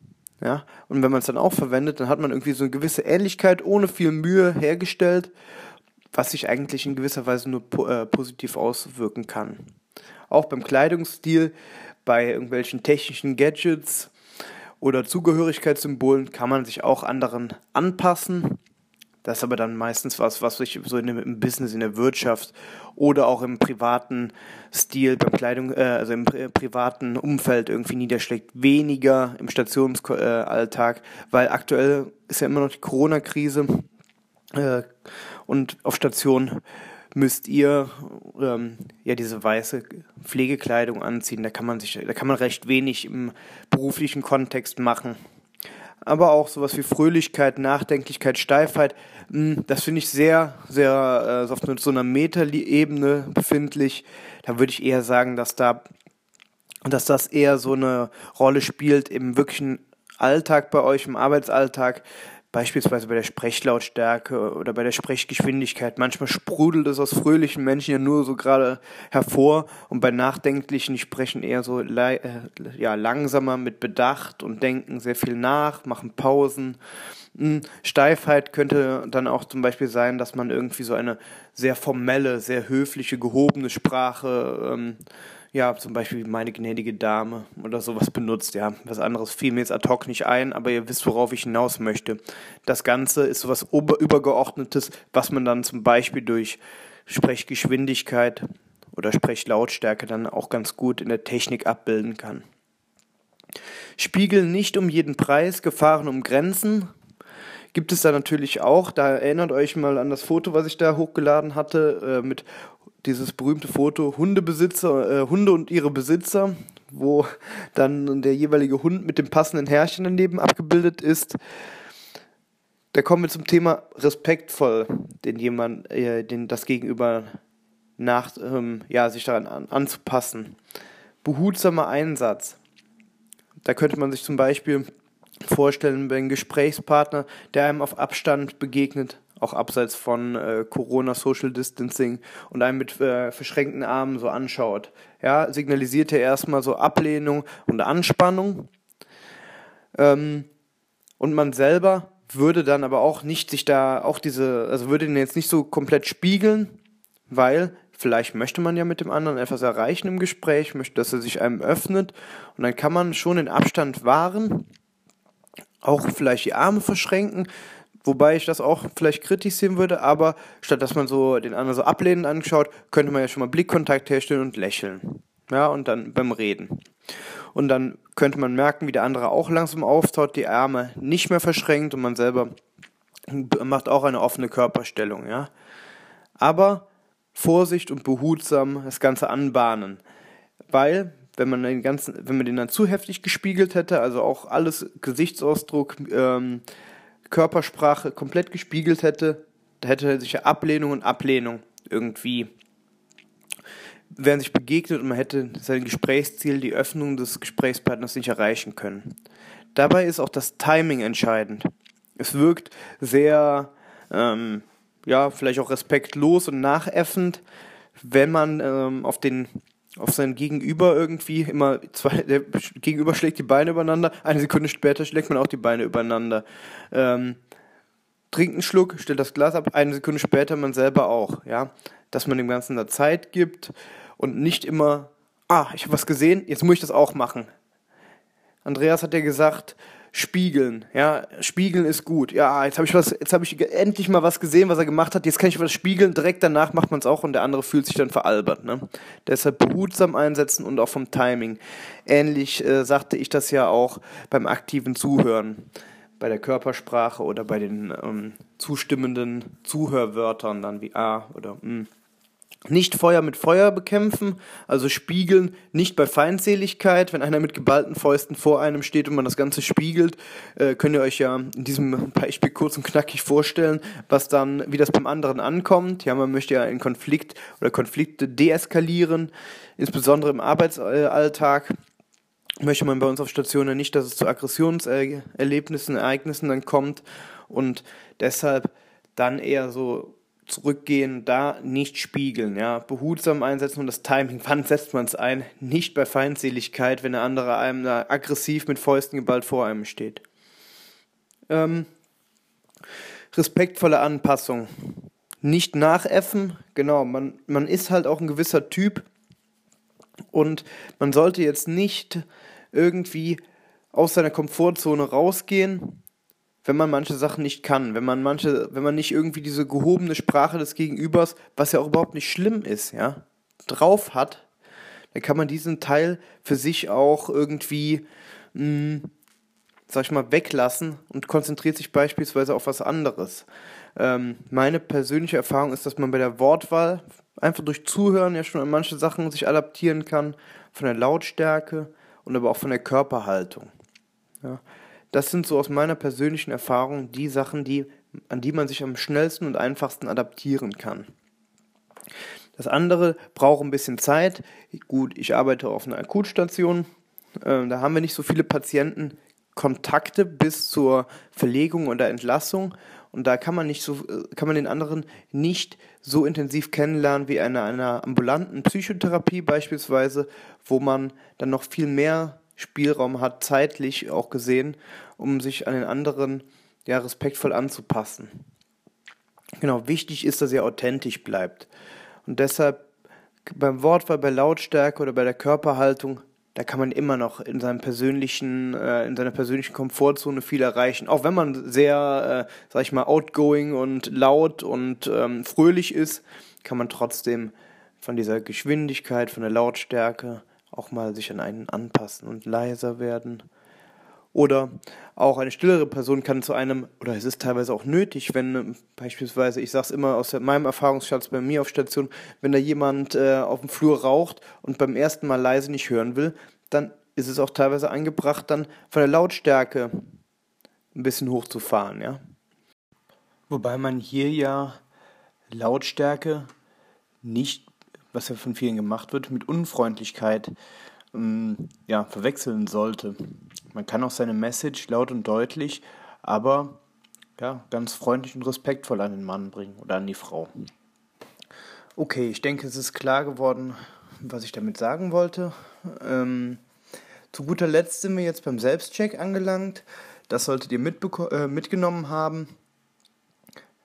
Ja? Und wenn man es dann auch verwendet, dann hat man irgendwie so eine gewisse Ähnlichkeit ohne viel Mühe hergestellt, was sich eigentlich in gewisser Weise nur po- äh, positiv auswirken kann. Auch beim Kleidungsstil, bei irgendwelchen technischen Gadgets oder Zugehörigkeitssymbolen kann man sich auch anderen anpassen. Das ist aber dann meistens was, was sich so in dem, im Business, in der Wirtschaft oder auch im privaten Stil, beim Kleidung, äh, also im pri- privaten Umfeld irgendwie niederschlägt. Weniger im Stationsalltag, weil aktuell ist ja immer noch die Corona-Krise äh, und auf Station müsst ihr ähm, ja diese weiße Pflegekleidung anziehen. Da kann man sich, da kann man recht wenig im beruflichen Kontext machen. Aber auch sowas wie Fröhlichkeit, Nachdenklichkeit, Steifheit, mh, das finde ich sehr, sehr äh, auf so einer Meta-Ebene befindlich. Da würde ich eher sagen, dass da, dass das eher so eine Rolle spielt im wirklichen Alltag bei euch, im Arbeitsalltag. Beispielsweise bei der Sprechlautstärke oder bei der Sprechgeschwindigkeit. Manchmal sprudelt es aus fröhlichen Menschen ja nur so gerade hervor und bei Nachdenklichen, die sprechen eher so le- äh, ja, langsamer mit Bedacht und denken sehr viel nach, machen Pausen. Hm, Steifheit könnte dann auch zum Beispiel sein, dass man irgendwie so eine sehr formelle, sehr höfliche, gehobene Sprache ähm, ja, zum Beispiel meine gnädige Dame oder sowas benutzt, ja. Was anderes fiel mir jetzt ad hoc nicht ein, aber ihr wisst, worauf ich hinaus möchte. Das Ganze ist sowas Ober- Übergeordnetes, was man dann zum Beispiel durch Sprechgeschwindigkeit oder Sprechlautstärke dann auch ganz gut in der Technik abbilden kann. Spiegeln nicht um jeden Preis, Gefahren um Grenzen. Gibt es da natürlich auch, da erinnert euch mal an das Foto, was ich da hochgeladen hatte, äh, mit dieses berühmte Foto Hundebesitzer, äh, Hunde und ihre Besitzer, wo dann der jeweilige Hund mit dem passenden Herrchen daneben abgebildet ist. Da kommen wir zum Thema respektvoll, den jemand, äh, den das Gegenüber nach, ähm, ja, sich daran an, anzupassen. Behutsamer Einsatz. Da könnte man sich zum Beispiel vorstellen, bei einem Gesprächspartner, der einem auf Abstand begegnet, auch abseits von äh, Corona, Social Distancing und einen mit äh, verschränkten Armen so anschaut. Ja, signalisiert er erstmal so Ablehnung und Anspannung. Ähm, und man selber würde dann aber auch nicht sich da, auch diese, also würde den jetzt nicht so komplett spiegeln, weil vielleicht möchte man ja mit dem anderen etwas erreichen im Gespräch, möchte, dass er sich einem öffnet und dann kann man schon den Abstand wahren, auch vielleicht die Arme verschränken, wobei ich das auch vielleicht kritisch sehen würde, aber statt dass man so den anderen so ablehnend anschaut, könnte man ja schon mal Blickkontakt herstellen und lächeln. Ja, und dann beim Reden. Und dann könnte man merken, wie der andere auch langsam auftaut, die Arme nicht mehr verschränkt und man selber macht auch eine offene Körperstellung, ja. Aber Vorsicht und behutsam das Ganze anbahnen, weil wenn man den ganzen, wenn man den dann zu heftig gespiegelt hätte, also auch alles Gesichtsausdruck, ähm, Körpersprache komplett gespiegelt hätte, da hätte sich ja Ablehnung und Ablehnung irgendwie wären sich begegnet und man hätte sein Gesprächsziel, die Öffnung des Gesprächspartners nicht erreichen können. Dabei ist auch das Timing entscheidend. Es wirkt sehr, ähm, ja, vielleicht auch respektlos und nachäffend, wenn man ähm, auf den auf sein Gegenüber irgendwie immer zwei, der Gegenüber schlägt die Beine übereinander, eine Sekunde später schlägt man auch die Beine übereinander. Ähm, trinkt einen Schluck, stellt das Glas ab, eine Sekunde später man selber auch, ja, dass man dem Ganzen da Zeit gibt und nicht immer, ah, ich habe was gesehen, jetzt muss ich das auch machen. Andreas hat ja gesagt, spiegeln, ja, spiegeln ist gut. Ja, jetzt habe ich was, jetzt habe ich endlich mal was gesehen, was er gemacht hat. Jetzt kann ich was spiegeln. Direkt danach macht man es auch und der andere fühlt sich dann veralbert. Ne? Deshalb behutsam einsetzen und auch vom Timing. Ähnlich äh, sagte ich das ja auch beim aktiven Zuhören, bei der Körpersprache oder bei den ähm, zustimmenden Zuhörwörtern dann wie a oder m. Nicht Feuer mit Feuer bekämpfen, also spiegeln, nicht bei Feindseligkeit. Wenn einer mit geballten Fäusten vor einem steht und man das Ganze spiegelt, äh, könnt ihr euch ja in diesem Beispiel kurz und knackig vorstellen, was dann, wie das beim anderen ankommt. Ja, man möchte ja einen Konflikt oder Konflikte deeskalieren, insbesondere im Arbeitsalltag. Möchte man bei uns auf Station ja nicht, dass es zu Aggressionserlebnissen, Ereignissen dann kommt und deshalb dann eher so zurückgehen, da nicht spiegeln, ja, behutsam einsetzen und das Timing, wann setzt man es ein, nicht bei Feindseligkeit, wenn der andere einem da aggressiv mit Fäusten geballt vor einem steht. Ähm, respektvolle Anpassung, nicht nachäffen, genau, man, man ist halt auch ein gewisser Typ und man sollte jetzt nicht irgendwie aus seiner Komfortzone rausgehen, wenn man manche Sachen nicht kann, wenn man manche, wenn man nicht irgendwie diese gehobene Sprache des Gegenübers, was ja auch überhaupt nicht schlimm ist, ja, drauf hat, dann kann man diesen Teil für sich auch irgendwie, mh, sag ich mal, weglassen und konzentriert sich beispielsweise auf was anderes. Ähm, meine persönliche Erfahrung ist, dass man bei der Wortwahl einfach durch Zuhören ja schon an manche Sachen sich adaptieren kann, von der Lautstärke und aber auch von der Körperhaltung, ja. Das sind so aus meiner persönlichen Erfahrung die Sachen, die, an die man sich am schnellsten und einfachsten adaptieren kann. Das andere braucht ein bisschen Zeit. Gut, ich arbeite auf einer Akutstation. Äh, da haben wir nicht so viele Patientenkontakte bis zur Verlegung oder Entlassung. Und da kann man nicht so, kann man den anderen nicht so intensiv kennenlernen wie in einer ambulanten Psychotherapie beispielsweise, wo man dann noch viel mehr Spielraum hat, zeitlich auch gesehen, um sich an den anderen ja respektvoll anzupassen. Genau, wichtig ist, dass ihr authentisch bleibt. Und deshalb beim Wortwahl, bei Lautstärke oder bei der Körperhaltung, da kann man immer noch in seinem persönlichen, äh, in seiner persönlichen Komfortzone viel erreichen. Auch wenn man sehr, äh, sag ich mal, outgoing und laut und ähm, fröhlich ist, kann man trotzdem von dieser Geschwindigkeit, von der Lautstärke auch mal sich an einen anpassen und leiser werden. Oder auch eine stillere Person kann zu einem, oder es ist teilweise auch nötig, wenn beispielsweise, ich sage es immer aus meinem Erfahrungsschatz bei mir auf Station, wenn da jemand äh, auf dem Flur raucht und beim ersten Mal leise nicht hören will, dann ist es auch teilweise angebracht, dann von der Lautstärke ein bisschen hochzufahren, ja. Wobei man hier ja Lautstärke nicht, was ja von vielen gemacht wird, mit Unfreundlichkeit ähm, ja, verwechseln sollte. Man kann auch seine Message laut und deutlich, aber ja, ganz freundlich und respektvoll an den Mann bringen oder an die Frau. Okay, ich denke, es ist klar geworden, was ich damit sagen wollte. Ähm, zu guter Letzt sind wir jetzt beim Selbstcheck angelangt. Das solltet ihr mitbeko- äh, mitgenommen haben.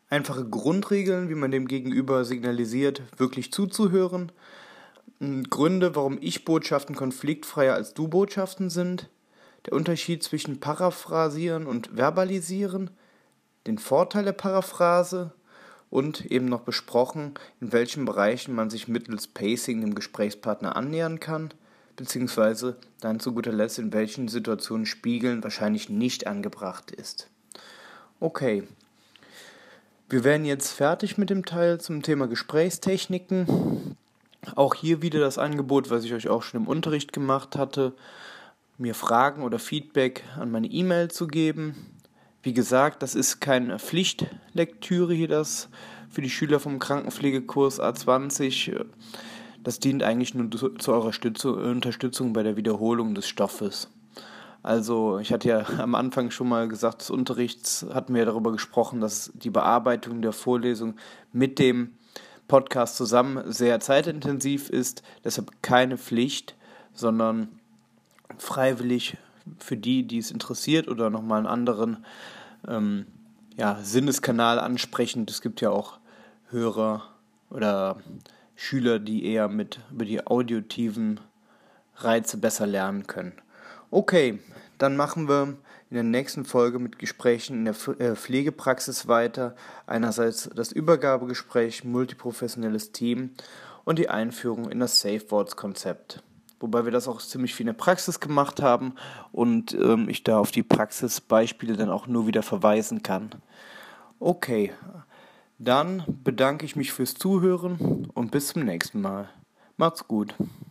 Einfache Grundregeln, wie man dem Gegenüber signalisiert, wirklich zuzuhören. Gründe, warum Ich-Botschaften konfliktfreier als Du-Botschaften sind. Der Unterschied zwischen Paraphrasieren und Verbalisieren. Den Vorteil der Paraphrase. Und eben noch besprochen, in welchen Bereichen man sich mittels Pacing dem Gesprächspartner annähern kann. Beziehungsweise dann zu guter Letzt, in welchen Situationen Spiegeln wahrscheinlich nicht angebracht ist. Okay. Wir werden jetzt fertig mit dem Teil zum Thema Gesprächstechniken. Auch hier wieder das Angebot, was ich euch auch schon im Unterricht gemacht hatte, mir Fragen oder Feedback an meine E-Mail zu geben. Wie gesagt, das ist keine Pflichtlektüre hier, das für die Schüler vom Krankenpflegekurs A zwanzig. Das dient eigentlich nur zu eurer Unterstützung bei der Wiederholung des Stoffes. Also ich hatte ja am Anfang schon mal gesagt, des Unterrichts hatten wir darüber gesprochen, dass die Bearbeitung der Vorlesung mit dem Podcast zusammen sehr zeitintensiv ist. Deshalb keine Pflicht, sondern freiwillig für die, die es interessiert oder nochmal einen anderen ähm, ja, Sinneskanal ansprechend. Es gibt ja auch Hörer oder Schüler, die eher mit über die auditiven Reize besser lernen können. Okay, dann machen wir in der nächsten Folge mit Gesprächen in der Pflegepraxis weiter. Einerseits das Übergabegespräch, multiprofessionelles Team und die Einführung in das Safe Words Konzept. Wobei wir das auch ziemlich viel in der Praxis gemacht haben und ähm, ich da auf die Praxisbeispiele dann auch nur wieder verweisen kann. Okay, dann bedanke ich mich fürs Zuhören und bis zum nächsten Mal. Macht's gut.